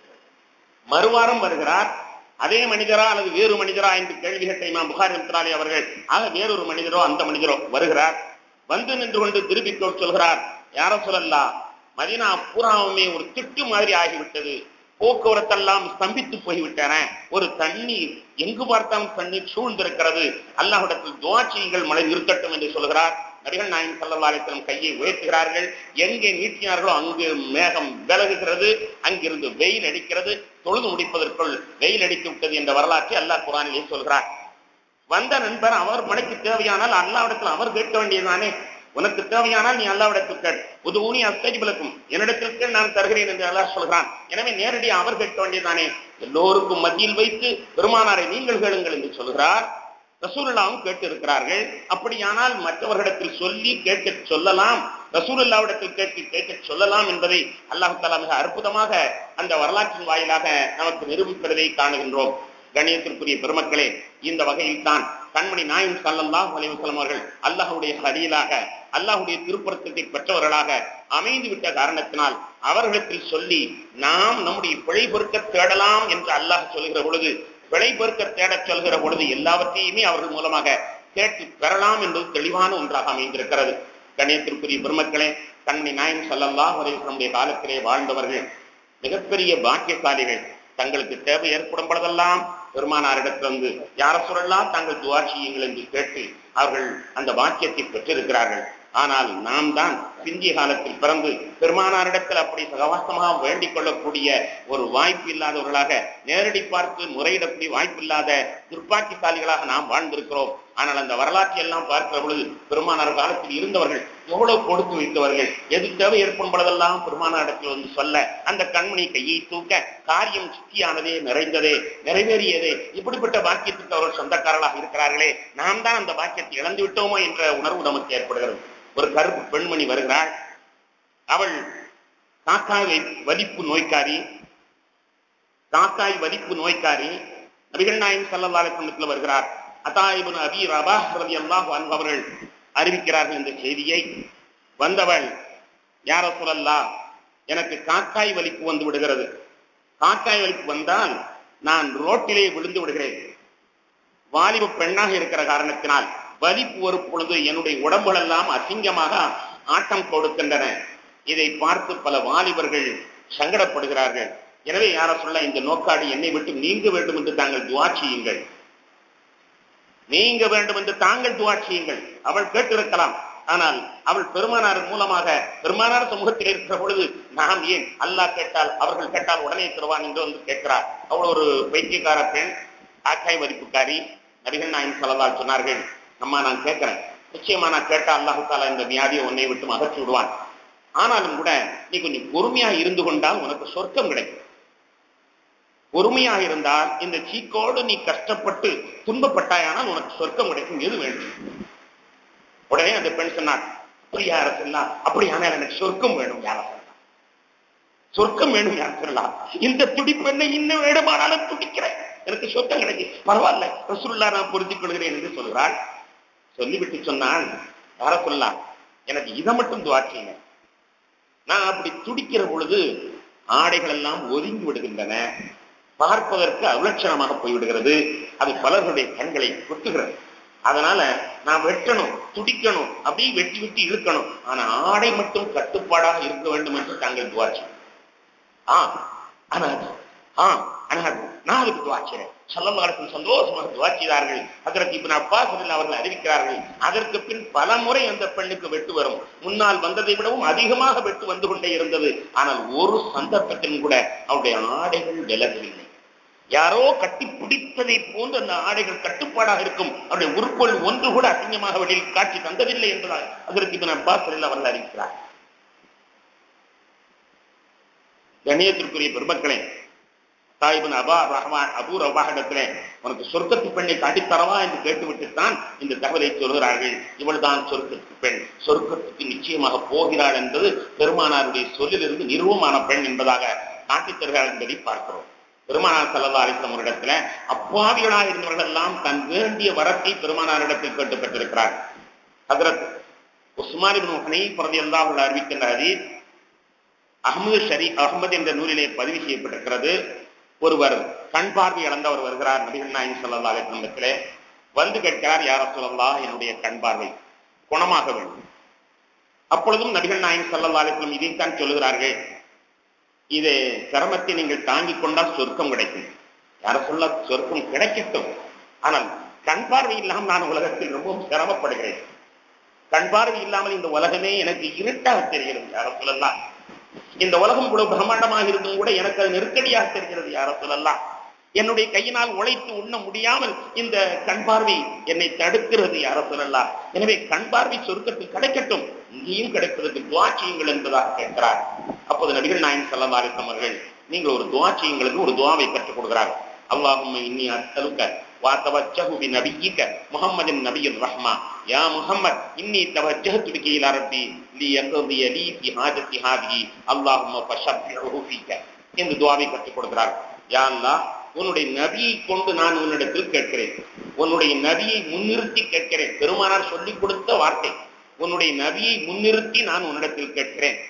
மறுவாரம் வருகிறார். அதே மனிதரா அல்லது வேறு மனிதரா என்று கேள்வி கேட்ட இமாம் புகாரி ரஹ்மத்துல்லாஹி அவர்கள், ஆக வேறொரு மனிதரோ அந்த மனிதரோ வருகிறார். வந்து நின்று கொண்டு திருப்பி சொல்கிறார், யா ரசூலல்லாஹ், மதீனா பூராவுமே ஒரு திட்டு மாதிரி ஆகிவிட்டது, போக்குவரத்தெல்லாம் ஸ்தம்பித்து போய்விட்டன, ஒரு தண்ணீர் எங்கு பார்த்தாலும் தண்ணீர் சூழ்ந்திருக்கிறது, அல்லாஹ்விடத்தில் துஆ செய்யுங்கள் மழை நிறுத்தட்டும் என்று சொல்கிறார். நபிகள் நாயகம் ஸல்லல்லாஹு அலைஹி வஸல்லம் கையை உயர்த்துகிறார்கள். எங்கே நீட்டினார்களோ அங்கு மேகம் விலகுகிறது, அங்கிருந்து வெயில் அடிக்கிறது. தொழுது முடிப்பதற்குள் வெயில் அடித்து விட்டது என்ற வரலாற்றை அல்லாஹ் குர்ஆனிலே சொல்கிறார். வந்த நண்பர் அவர் மனைக்கு தேவையானால் அல்லாஹ்விடத்தில் அவர் கேட்க வேண்டியதுதானே. உனக்கு தேவையானால் நீ அல்லாஹ்விடத்தில் கேள், உதுஊனி அஸ்தஜிப் லக்கும், என்னிடத்தில் கேள் நான் தருகிறேன் என்று அல்லாஹ் சொல்கிறான். எனவே நேரடியாக அவர் கேட்க வேண்டியதுதானே. எல்லோருக்கும் மத்தியில் வைத்து பெருமானாரை நீங்கள் கேளுங்கள் என்று சொல்கிறார். ரசூலுல்லாஹ்வும் கேட்டு இருக்கிறார்கள். அப்படியானால் மற்றவர்களிடத்தில் சொல்லி கேட்க சொல்லலாம், ரசூலுல்லாஹ்விடத்தில் கேட்டு கேட்க சொல்லலாம் என்பதை அல்லாஹ் தஆலா மிக அற்புதமாக அந்த வரலாற்றின் வாயிலாக நமக்கு நிரூபிப்பதை காணுகின்றோம். கண்ணியத்திற்குரிய பெருமக்களே, இந்த வகையில் தான் கண்மணி நாயகம் ஸல்லல்லாஹு அலைஹி வஸல்லம் அவர்கள் அல்லாஹ்வுடைய ஹலீலாக, அல்லாஹ்வுடைய திருப்பொருத்தத்தை பெற்றவர்களாக அமைந்து விட்ட காரணத்தினால் அவர்களிடத்தில் சொல்லி நாம் நம்முடைய பிழை பொறுக்க தேடலாம் என்று அல்லாஹ் சொல்கிற பொழுது, பிழை பொறுக்க தேடச் சொல்கிற பொழுது எல்லாவற்றையுமே அவர்கள் மூலமாக கேட்டு பெறலாம் என்பது தெளிவான ஒன்றாக அமைந்திருக்கிறது. கண்ணியத்திற்குரிய பெருமக்களே, கண்மணி நாயகம் ஸல்லல்லாஹு அலைஹி வஸல்லம் காலத்திலே வாழ்ந்தவர்கள் மிகப்பெரிய பாக்கியசாலிகள். தங்களுக்கு தேவை ஏற்படும் பொழுதெல்லாம் பெருமானாரிடத்திலிருந்து யா ரசூலல்லாஹ் தாங்கள் துஆ செய்யுங்கள் என்று கேட்டு அவர்கள் அந்த பாக்கியத்தை பெற்றிருக்கிறார்கள். ஆனால் நாம் தான் பிந்திய காலத்தில் பிறந்து பெருமானாரிடத்தில் அப்படி சகவாசமாக வேண்டிக் கொள்ளக்கூடிய ஒரு வாய்ப்பு இல்லாதவர்களாக நேரடி பார்த்து முறையிடக்கூடிய வாய்ப்பில்லாத துர்ப்பாக்கியசாலிகளாக நாம் வாழ்ந்திருக்கிறோம். ஆனால் அந்த வரலாற்றை எல்லாம் பார்க்கிற பொழுது பெருமானார் காலத்தில் இருந்தவர்கள் எவ்வளவு கொடுத்து வைத்தவர்கள், எது தேவை ஏற்படும்பொழுதெல்லாம் பெருமானாரிடத்தில் வந்து சொல்ல அந்த கண்மணி கையை தூக்க காரியம் சுத்தியானதே, நிறைந்ததே, நிறைவேறியதே. இப்படிப்பட்ட பாக்கியத்துக்கு அவர்கள் சொந்தக்காரர்களாக இருக்கிறார்களே, நாம் தான் அந்த பாக்கியத்தை இழந்து விட்டோமோ என்ற உணர்வு நமக்கு ஏற்படுகிறது. ஒரு கருப்பு பெண்மணி வருகிறாள். அவள் காக்காய் வலிப்பு நோய்க்காரி காக்காய் வலிப்பு நோய்க்காரி நபிகள் நாயகம் ஸல்லல்லாஹு அலைஹி வஸல்லம் வருகிறார். அத்தா இப்னு அபீ ரபாஹ் ரலியல்லாஹு அன்ஹு அவர்கள் அறிவிக்கிறார்கள் இந்த செய்தியை. வந்தவள், யா ரசூலல்லாஹ், எனக்கு காக்காய் வலிப்பு வந்து விடுகிறது. காக்காய் வலிப்பு வந்தால் நான் ரோட்டிலே விழுந்து விடுகிறேன். வாலிப பெண்ணாக இருக்கிற காரணத்தினால் வலிப்பு ஒரு பொழுது என்னுடைய உடம்புகளெல்லாம் அசிங்கமாக ஆட்டம் கொடுக்கின்றன. இதை பார்த்து பல வாலிபர்கள் சங்கடப்படுகிறார்கள். எனவே யார சொல்ல, இந்த நோக்காடி என்னை விட்டு நீங்க வேண்டும் என்று தாங்கள் துஆ செய்யுங்கள், நீங்க வேண்டும் என்று தாங்கள் துஆ செய்யுங்கள். அவள் கேட்டிருக்கலாம். ஆனால் அவள் பெருமானார் மூலமாக பெருமானார் சமூகத்தில் இருக்கிற பொழுது நாம் ஏன், அல்லாஹ் கேட்டால் அவர்கள் கேட்டால் உடனே தருவான் என்று வந்து கேட்கிறார். அவள் ஒரு பைத்தியக்கார பெண், காக்காய் வலிப்புக்காரி. நபிகள் நாயகம் ஸல்லல்லாஹு அலைஹி சொன்னார்கள், அம்மா நான் கேட்கிறேன், நிச்சயமா நான் கேட்டா அல்லாஹ் தஆலா இந்த வியாதியை உன்னை விட்டு அகற்றி விடுவான். ஆனாலும் கூட நீ கொஞ்சம் பொறுமையாக இருந்து கொண்டால் உனக்கு சொர்க்கம் கிடைக்கும். பொறுமையாக இருந்தால் இந்த சீக்கோடு நீ கஷ்டப்பட்டு துன்பப்பட்டாயானால் உனக்கு சொர்க்கம் கிடைக்கும். எது வேண்டும்? உடனே அந்த பெண் சொன்னார், அப்படியா அரசல்லாம், அப்படியானால் எனக்கு சொர்க்கம் வேணும். யார சொல்லலாம், சொர்க்கம் வேணும். யார சொல்லலாம், இந்த துடிப்பெண்ணை இன்னும் வேண்டுமானாலும் துடிக்கிறேன், எனக்கு சொர்க்கம் கிடைக்கும், பரவாயில்ல ரசூலுல்லாஹ் நான் பொருந்திக் கொள்கிறேன் என்று சொல்கிறாள். சொல்லிவிட்டு சொன்னான், யார சொல்லலாம், எனக்கு இதை மட்டும் துஆ செய்யுங்க. நான் அப்படி துடிக்கிற பொழுது ஆடைகள் எல்லாம் ஒதுங்கி விடுகின்றன, பார்ப்பதற்கு அவலட்சணமாக போய்விடுகிறது, அது பலருடைய கண்களை கொட்டுகிறது. அதனால நான் வெட்டணும், துடிக்கணும், அப்படியே வெட்டி வெட்டி இழுக்கணும். ஆனா ஆடை மட்டும் கட்டுப்பாடாக இருக்க வேண்டும் என்று தாங்கள் துஆ செய்யுங்க. ஆ அனாது ஆ அனாது நான் அதுக்கு துஆ செய்றேன். ஸல்லல்லாஹு அலைஹி வஸல்லம் சந்தோஷமாக துஆ செய்தார்கள். ஹஜ்ரத் இப்னு அப்பாஸ் ரலியல்லாஹு அவர்கள் அறிவிக்கிறார்கள், அதற்கு பின் பல முறை அந்த பெண்ணுக்கு வெட்டு வரும். முன்னால் வந்ததை விடவும் அதிகமாக வெட்டு வந்து கொண்டே இருந்தது. ஆனால் ஒரு சந்தர்ப்பத்திலும் கூட அவருடைய ஆடைகள் விலகவில்லை. யாரோ கட்டி பிடித்ததை போன்று அந்த ஆடைகள் கட்டுப்பாடாக இருக்கும். அவருடைய உறுப்புகள் ஒன்று கூட அசிங்கமாக வெளியில் காட்சி தந்ததில்லை என்பதால் ஹஜ்ரத் இப்னு அப்பாஸ் ரலியல்லாஹு அவர்கள் அறிவிக்கிறார். கண்ணியத்திற்குரிய பெருமக்களே, தாயிபின் அபா ரஹ்மான் அபூ ரவாஹிடத்திலே உனக்கு சொர்க்கத்து பெண்ணை காட்டித்தரவா என்று கேட்டுவிட்டுத்தான் இந்த தகவலை சொல்கிறார்கள். இவள்தான் சொர்க்கத்து பெண், சொர்க்கத்துக்கு நிச்சயமாக போகிறாள் என்பது பெருமானாருடைய சொல்லிலிருந்து நிறுவமான பெண் என்பதாக காட்டித் தருகிறார் என்பதை பார்க்கிறோம். பெருமானார் ஸல்லல்லாஹு அலைஹி வஸல்லம் இடத்துல அப்பாவிகளாக இருந்தவர்கள் எல்லாம் தன் வேண்டிய வரத்தை பெருமானாரிடத்தில் கேட்டு பெற்றிருக்கிறார். ஹஜ்ரத் உஸ்மான் இப்னு ஹனீஃப் ரலியல்லாஹு அன்ஹு அறிவிக்கின்ற ஹதீஸ் அஹ்மது ஷரீஃப் அஹ்மத் என்ற நூலிலே பதிவு செய்யப்பட்டிருக்கிறது. ஒருவர் கண் பார்வை இழந்தவர் வருகிறார் நபிகள் நாயகம் ஸல்லல்லாஹு அலைஹி வஸல்லம் இடத்திலே. வந்து கேட்கிறார், யா ரசூலல்லாஹ், என்னுடைய கண் பார்வை குணமாக வேண்டும். அப்பொழுதும் நபிகள் நாயகம் ஸல்லல்லாஹு அலைஹி வஸல்லம் இதைத்தான் சொல்லுகிறார்கள், இது சிரமத்தை நீங்கள் தாங்கிக் கொண்டால் சொர்க்கம் கிடைக்கும். யார சொல்ல, சொர்க்கம் கிடைக்கட்டும், ஆனால் கண் பார்வை இல்லாமல் நான் உலகத்தில் ரொம்பவும் சிரமப்படுகிறேன். கண் பார்வை இல்லாமல் இந்த உலகமே எனக்கு இருட்டாக தெரிகிறது. யார சொல்லலாம், இந்த உலகம் இவ்வளவு பிரம்மாண்டமாக இருந்தும் கூட எனக்கு அது நெருக்கடியாக தெரிகிறது. யார சொல்லலாம், என்னுடைய கையினால் உழைத்து உண்ண முடியாமல் இந்த கண் பார்வை என்னை தடுக்கிறது. யார சொல்லலாம், எனவே கண் பார்வை சொர்க்கத்தில் கிடைக்கட்டும், இங்கேயும் கிடைப்பதற்கு துஆ செய்யுங்கள் என்பதாக கேட்கிறார். அப்போது நபிகள் நாயகம் ஸல்லல்லாஹு அலைஹி வஸல்லம் அவர்கள் நீங்கள் ஒரு துஆ செய்யுங்களுக்கு ஒரு துஆவை கற்றுக் கொடுக்கிறார். அல்லாஹும்ம இன்னி அஸ்அலுக வா தவஜ்ஜஹு பி நபியிக முஹம்மதின் நபியிர் ரஹ்மா யா முஹம்மத் இன்னி தவஜ்ஜஹது பிக இலா ரப்பி லியக்திய லீ ஃபி ஹாஜத்தி ஹாதிஹி அல்லாஹும்ம ஃபஷஃபிஹு ஃபீக. இந்த துஆவை கற்றுக் கொடுக்கிறார். யா அல்லாஹ், உன்னுடைய நபியை கொண்டு நான் உன்னிடத்தில் கேட்கிறேன், உன்னுடைய நபியை முன்னிறுத்தி கேட்கிறேன். பெருமானார் சொல்லிக் கொடுத்த வார்த்தை, உன்னுடைய நபியை முன்னிறுத்தி நான் உன்னிடத்தில் கேட்கிறேன்.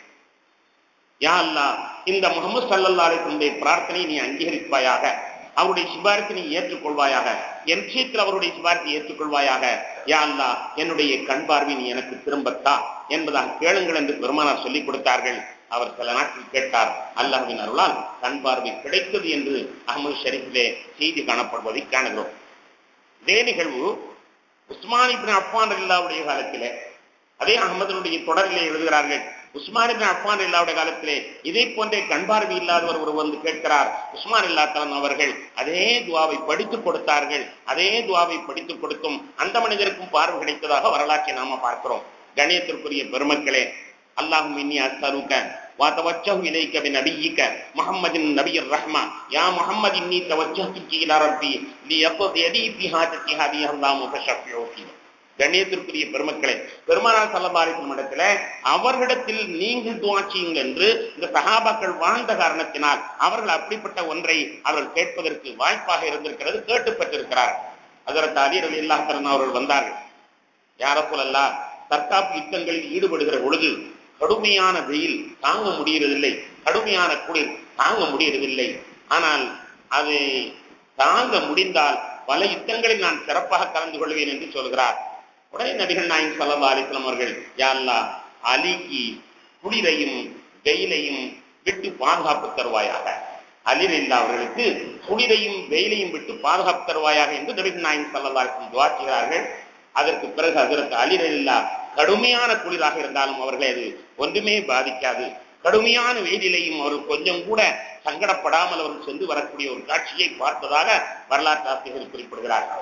யா அல்லாஹ், இந்த முஹம்மது ஸல்லல்லாஹு அலைஹி வஸல்லம் பிரார்த்தனை நீ அங்கீகரிப்பாயாக, அவருடைய சிபாரிசை நீ ஏற்றுக்கொள்வாயாக, என் விஷயத்தில் அவருடைய சிபாரிசை ஏற்றுக்கொள்வாயாக. யா அல்லாஹ், என்னுடைய கண் பார்வை நீ எனக்கு திரும்பத்தா என்பதாக கேளுங்கள் என்று பெருமானார் சொல்லிக் கொடுத்தார்கள். அவர் சில நாட்கள் கேட்டார். அல்லாஹ்வின் அருளால் கண் பார்வை கிடைத்தது என்று அஹ்மது ஷரீஃபிலே செய்தி காணப்படுவதை காணுகிறோம். இதே நிகழ்வு உஸ்மான் இப்னு அஃபான் ரலியல்லாஹு காலத்திலே அதே அஹ்மதுடைய தொடரிலே எழுதுகிறார்கள், உஸ்மான் இப்னு அஃபான் ரலியல்லாஹு காலத்திலே இதே போன்றே கண்பார்வை இல்லாதவர் ஒரு வந்து கேட்கிறார். உஸ்மான் ரலியல்லாஹு அவர்கள் அதே துவாவை படித்துக் கொடுத்தார்கள். அதே துவாவை படித்துக் கொடுத்தும் அந்த மனிதருக்கும் பார்வை கிடைத்ததாக வரலாற்றை நாம பார்க்கிறோம். கணியத்திற்குரிய பெருமக்களே, அல்லாஹும் இன்னி அஸ்அலுக வ தவஜ்ஜஹு இலைக பிநபியிக முஹம்மதின் நபியிர் ரஹ்மா யா முஹம்மத் இன்னி தவஜ்ஜஹது இலா ரப்பி லியக்தி யதி ஃபி ஹாஜதி ஹாதி அல்லாஹு ஃபஷஃபிஉ ஃபீ. கண்ணியத்திற்குரிய பெருமக்களே, பெருமானார் ஸல்லல்லாஹு அலைஹி வஸல்லம் இடத்துல அவர்களிடத்தில் நீங்கள் துஆ செய்யுங்கள் என்று இந்த சஹாபாக்கள் வாழ்ந்த காரணத்தினால் அவர்கள் அப்படிப்பட்ட ஒன்றை அவர்கள் கேட்பதற்கு வாய்ப்பாக இருந்திருக்கிறது, கேட்டு பெற்றிருக்கிறார். ஹஜ்ரத் அலி ரலியல்லாஹு அன்ஹு அவர்கள் வந்தார்கள். யா ரசூலல்லாஹ், தற்காப்பு யுத்தங்களில் ஈடுபடுகிற பொழுது கடுமையான வெயில் தாங்க முடியறதில்லை, கடுமையான குளிர் தாங்க முடியறதில்லை. ஆனால் அது தாங்க முடிந்தால் பல யுத்தங்களில் நான் சிறப்பாக கலந்து கொள்வேன் என்று சொல்கிறார். உடனே நபிகள் நாயகம் ஸல்லல்லாஹு அலைஹி வஸல்லம் அவர்கள், யா அல்லாஹ், அலிக்கு குளிரையும் வெயிலையும் விட்டு பாதுகாப்பு தருவாயாக, அலி ரலியல்லாஹு அவர்களுக்கு குளிரையும் வெயிலையும் விட்டு பாதுகாப்பு தருவாயாக என்று நபிகள் நாயகம் ஸல்லல்லாஹு அலைஹி வஸல்லம் துஆ செய்கிறார்கள். அதற்கு பிறகு ஹஜ்ரத் அலி ரலியல்லாஹு கடுமையான குளிராக இருந்தாலும் அவர்களை அது ஒன்றுமே பாதிக்காது. கடுமையான வெயிலையும் அவர்கள் கொஞ்சம் கூட சங்கடப்படாமல் அவர்கள் சென்று வரக்கூடிய ஒரு காட்சியை பார்த்ததாக வரலாற்று ஆசிரியர்கள் குறிப்பிடுகிறார்கள்.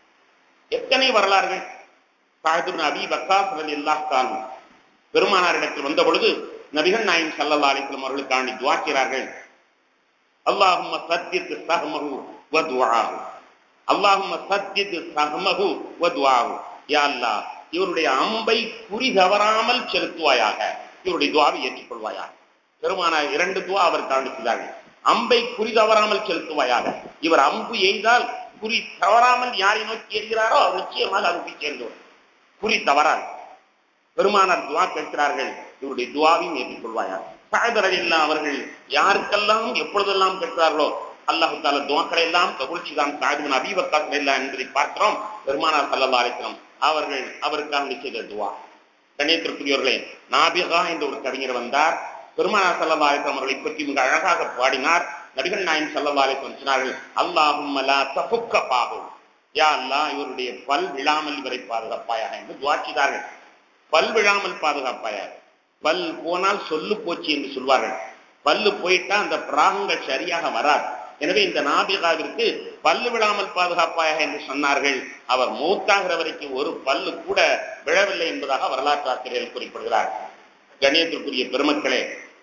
எத்தனை வரலாறுகள்! சஅத் இப்னு அபீ வக்காஸ் ரலியல்லாஹு அன்ஹு பெருமானாரிடத்தில் வந்த பொழுது நபிகள் நாயகம் ஸல்லல்லாஹு அலைஹி வஸல்லம் அவர்களுக்காண்டி துஆ செய்கிறார்கள். அல்லாஹும்ம சத்தித் ஸஹ்மஹு வ துஆஹு, அல்லாஹும்ம சத்தித் ஸஹ்மஹு வ துஆஹு. யா அல்லாஹ், இவருடைய அம்பை குறி தவறாமல் செலுத்துவாயாக, இவருடைய துஆவை ஏற்றுக்கொள்வாயாக. பெருமானார் இரண்டு துஆ அவர் காண்பித்தார்கள். அம்பை குறி தவறாமல் செலுத்துவாயாக, இவர் அம்பு எய்தால் குறி தவறாமல் யாரை நோக்கி எறிகிறாரோ அவர் நிச்சயமாக அம்பை சேர்ந்தவர், குறி தவறால். பெருமானார் துஆ கேட்கிறார்கள், இவருடைய துஆவையும் ஏற்றுக்கொள்வாயாக. சஅத் ரலியல்லாஹு அவர்கள் யாருக்கெல்லாம் எப்பொழுதெல்லாம் கேட்கிறார்களோ அல்லாஹ் தஆலா துஆக்களை எல்லாம் கபூல் செய்தான். சஅத் இப்னு அபீ வக்காஸ் ரலியல்லாஹு என்பதை பார்க்கிறோம். பெருமானார் ஸல்லல்லாஹு அலைஹி வஸல்லம் அவர்கள் அவருக்காக செய்த துஆ. கண்ணியத்திற்குரியவர்களே, நாபிகா என்ற ஒரு கவிஞர் வந்தார். பெருமானார் ஸல்லல்லாஹு அலைஹி வஸல்லம் அவர்களை பற்றி மிக அழகாக பாடினார். நபிகள் நாயகம் ஸல்லல்லாஹு அலைஹி வஸல்லம் சொன்னார்கள், அல்லாஹும்ம லா தஃபுக்க பாஹு, யா அல்லாஹ், இவருடைய பல் விழாமல் இவரை பாதுகாப்பாயாக என்று துஆ செய்தார்கள். பல் விழாமல் பாதுகாப்பாயாக. பல் போனால் சொல்லு போச்சு என்று சொல்வார்கள். பல்லு போயிட்டா அந்த பிராகங்கள் சரியாக வராது. எனவே இந்த நாபிகாவிற்கு பல்லு விழாமல் பாதுகாப்பாயாக என்று சொன்னார்கள். அவர் மூத்தாகிற வரைக்கும் ஒரு பல்லு கூட விழவில்லை என்பதாக வரலாற்று ஆசிரியர்கள் குறிப்பிடுகிறார். கண்ணியத்திற்குரிய பெருமக்களே,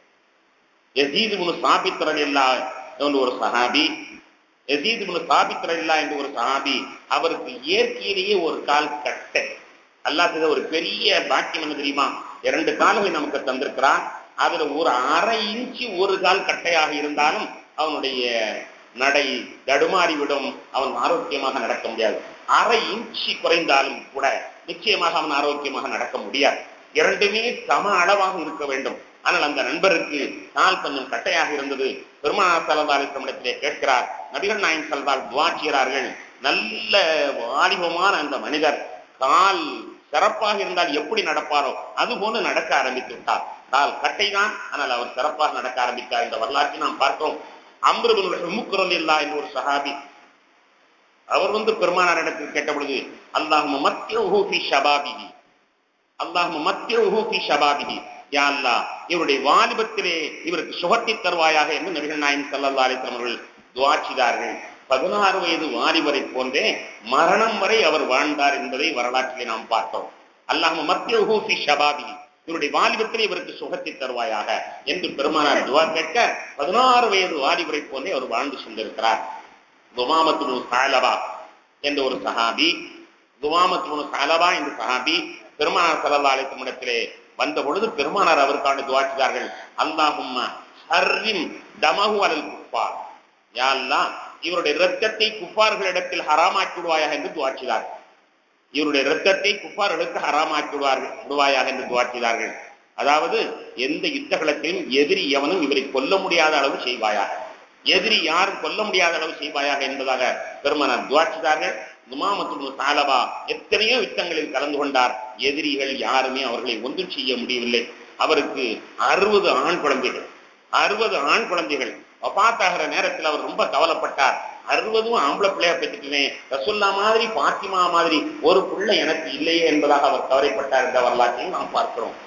யஸீத் இப்னு சாபித் ரலியல்லாஹு என்று ஒரு சஹாபி, யஸீத் இப்னு சாபித் ரலியல்லாஹு என்று ஒரு சஹாபி, அவருக்கு இயற்கையிலேயே ஒரு கால் கட்டை. அல்லாஹ் செய்த ஒரு பெரிய பாக்கியம் என்ன தெரியுமா? இரண்டு கால்களை நமக்கு தந்திருக்கிறான். அதுல ஒரு அரை இன்ச்சு ஒரு கால் கட்டையாக இருந்தாலும் அவனுடைய நடை தடுமாறிவிடும், அவன் ஆரோக்கியமாக நடக்க முடியாது. அரை இன்ச்சு குறைந்தாலும் கூட நிச்சயமாக அவன் ஆரோக்கியமாக நடக்க முடியாது. இரண்டுமே சம அளவாக இருக்க வேண்டும். ஆனால் அந்த நண்பருக்கு கால் கொஞ்சம் கட்டையாக இருந்தது. பெருமானார் ஸல்லல்லாஹு அலைஹி வஸல்லம் இடத்திலே கேட்கிறார். நபிகள் நாயகம் ஸல்லல்லாஹு துஆ செய்கிறார்கள். நல்ல வாலிபமான அந்த மனிதர் கால் சிறப்பாக இருந்தால் எப்படி நடப்பாரோ அதுபோல நடக்க ஆரம்பித்து விட்டார். கால் கட்டைதான், ஆனால் அவர் சிறப்பாக நடக்க ஆரம்பித்தார் என்ற வரலாற்றை நாம் பார்க்கிறோம். அம்ர் இப்னு ஹுமுக் ரலியல்லாஹு அன்ஹு ஒரு சஹாபி, அவர் வந்து பெருமானார் இடத்தில் கேட்ட பொழுது, அல்லாஹும்ம மத்திஹு ஃபீ ஷபாபிஹி, அல்லாஹும்ம மத்திஹு ஃபீ ஷபாபிஹி, யா அல்லாஹ், இவருடைய வாலிபத்திலே இவருக்கு சுகத்தை தருவாயாக என்று நபிகள் நாயகம் ஸல்லல்லாஹு அலைஹி வஸல்லம் அவர்கள் துஆ செய்தார்கள். பதினாறு வயது வாலிபரை போன்றே மரணம் வரை அவர் வாழ்ந்தார் என்பதை வரலாற்றிலே நாம் பார்த்தோம். அல்லாஹும்ம மத்திஹு ஃபீ ஷபாபிஹி, இவருடைய வாலிபத்திலே இவருக்கு சுகத்தை தருவாயாக என்று பெருமானார் துஆ கேட்க பதினாறு வயது வாலிபரை போன்றே அவர் வாழ்ந்து சென்றிருக்கிறார். துமாமத் இப்னு ஸஅலபா என்ற ஒரு சஹாபி, துமாமத் இப்னு ஸஅலபா என்ற சஹாபி பெருமானார் ஸல்லல்லாஹு அலைஹி வஸல்லம் இடத்திலே வந்த பொழுது பெருமானார் அவருக்கான துஆ செய்தார்கள். அல்லாஹும்ம ஹர்ரிம் தமஹு அலல் குஃபார், யா அல்லாஹ், இவருடைய இரத்தத்தை குஃபார்களிடத்தில் ஹராமாக்கி விடுவாயாக என்று துஆ செய்தார்கள். இவருடைய இரத்தத்தை குஃபார்களுக்கு ஹராமாக்கி விடுவார்கள் விடுவாயாக என்று துஆ செய்தார்கள். அதாவது எந்த யுத்த களத்திலும் எதிரி எவனும் இவரை கொல்ல முடியாத அளவு செய்வாயாக, எதிரி யாரும் கொல்ல முடியாத அளவு செய்வாயாக என்பதாக பெருமானார் துஆ செய்தார்கள். துமாமத் இப்னு ஸஅலபா எத்தனையோ யுத்தங்களில் கலந்து கொண்டார். எதிரிகள் யாருமே அவர்களை ஒன்றும் செய்ய முடியவில்லை. அவருக்கு அறுபது ஆண் குழந்தைகள், அறுபது ஆண் குழந்தைகள். வஃபாத்தாகிற நேரத்தில் அவர் ரொம்ப கவலைப்பட்டார். அறுபதும் ஆம்பளை பிள்ளையா பெற்றுட்டேன், ரசூல்லா மாதிரி பாத்திமா மாதிரி ஒரு பிள்ளை எனக்கு இல்லையே என்பதாக அவர் கவலைப்பட்டார் என்ற வரலாற்றையும் நாம் பார்க்கிறோம்.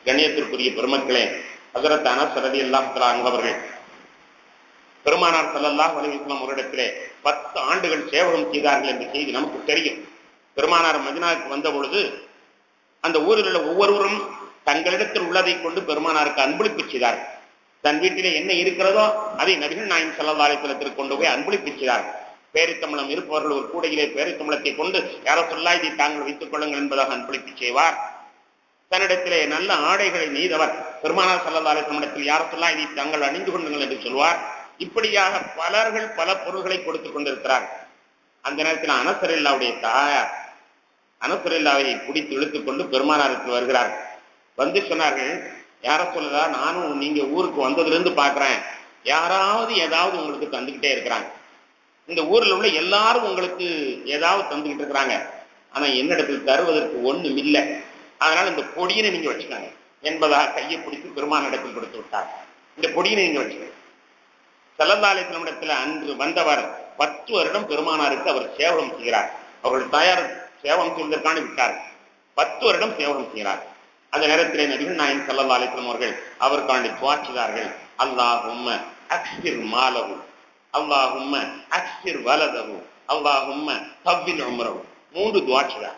கண்ணியத்திற்குரிய பெருமக்களே, ஹஜ்ரத் அனஸ் ரலியல்லாஹு தஆலா அன்ஹு அவர்கள் பெருமானார் ஸல்லல்லாஹு அலைஹி வஸல்லம் அவரிடத்திலே பத்து ஆண்டுகள் சேவகம் செய்தார்கள் என்ற செய்தி நமக்கு தெரியும். பெருமானார் மதீனாவுக்கு வந்த பொழுது அந்த ஊரில் உள்ள ஒவ்வொருவரும் தங்களிடத்தில் உள்ளதை கொண்டு பெருமானாருக்கு அன்பளிப்பு செய்தார்கள். தன் வீட்டிலே என்ன இருக்கிறதோ அதை நபிகள் நாயகம் ஸல்லல்லாஹு அலைஹி வஸல்லத்திற்கு கொண்டு போய் அன்பளிப்பு செய்தார்கள். பேரித்தம்பளம் இருப்பவர்கள் ஒரு கூடையிலே பேரித்தம்பளத்தை கொண்டு யாரோ சொல்லா இதை தாங்கள் வைத்துக் கொள்ளுங்கள் என்பதாக அன்பளிப்பு செய்வார். தன்னிடத்திலே நல்ல ஆடைகளை நெய்தவர் பெருமானார் ஸல்லல்லாஹு அலைஹி வஸல்லம் இடத்தில் யாரோ சொல்லா இதை தாங்கள் அணிந்து கொள்ளுங்கள் என்று சொல்வார். இப்படியாக பலர்கள் பல பொருள்களை கொடுத்துக் கொண்டிருக்கிறார். அந்த நேரத்தில் அனஸ் ரலியல்லாஹுடைய தாயார் அனஸ் ரலியல்லாஹை பிடித்து இழுத்துக் கொண்டு பெருமானாருக்கு வருகிறார். வந்து சொன்னார்கள், யார சொல்லதா, நானும் நீங்க ஊருக்கு வந்ததுலேருந்து பார்க்கிறேன், யாராவது ஏதாவது உங்களுக்கு தந்துக்கிட்டே இருக்கிறாங்க. இந்த ஊரில் உள்ள எல்லாரும் உங்களுக்கு ஏதாவது தந்துக்கிட்டு இருக்கிறாங்க. ஆனா என்னிடத்தில் தருவதற்கு ஒண்ணும் இல்லை. அதனால இந்த பொடியினை நீங்க வச்சுக்காங்க என்பதாக கையை பிடித்து பெருமானிடத்தில் கொடுத்து விட்டார். இந்த பொடியினை நீங்க வச்சுக்கோங்க. ஸல்லல்லாஹு அலைஹி வஸல்லம் இடத்துல அன்று வந்தவர் பத்து வருடம் பெருமானாருக்கு அவர் சேவகம் செய்கிறார். அவர்கள் தாயார் சேவகம் செய்வதற்கான விட்டார். பத்து வருடம் சேவகம் செய்கிறார். அந்த நேரத்திலே நபிகள் நாயகம் ஸல்லல்லாஹு அலைஹி வஸல்லம் அவர்கள் அவருக்காண்டி துஆ அல்லாஹும்ம அக்ஸிர் மாலஹு, அல்லாஹும்ம அக்ஸிர் வலதஹு, அல்லாஹும்ம தவ்வில் உம்ரஹு. மூன்று துஆ செய்தார்.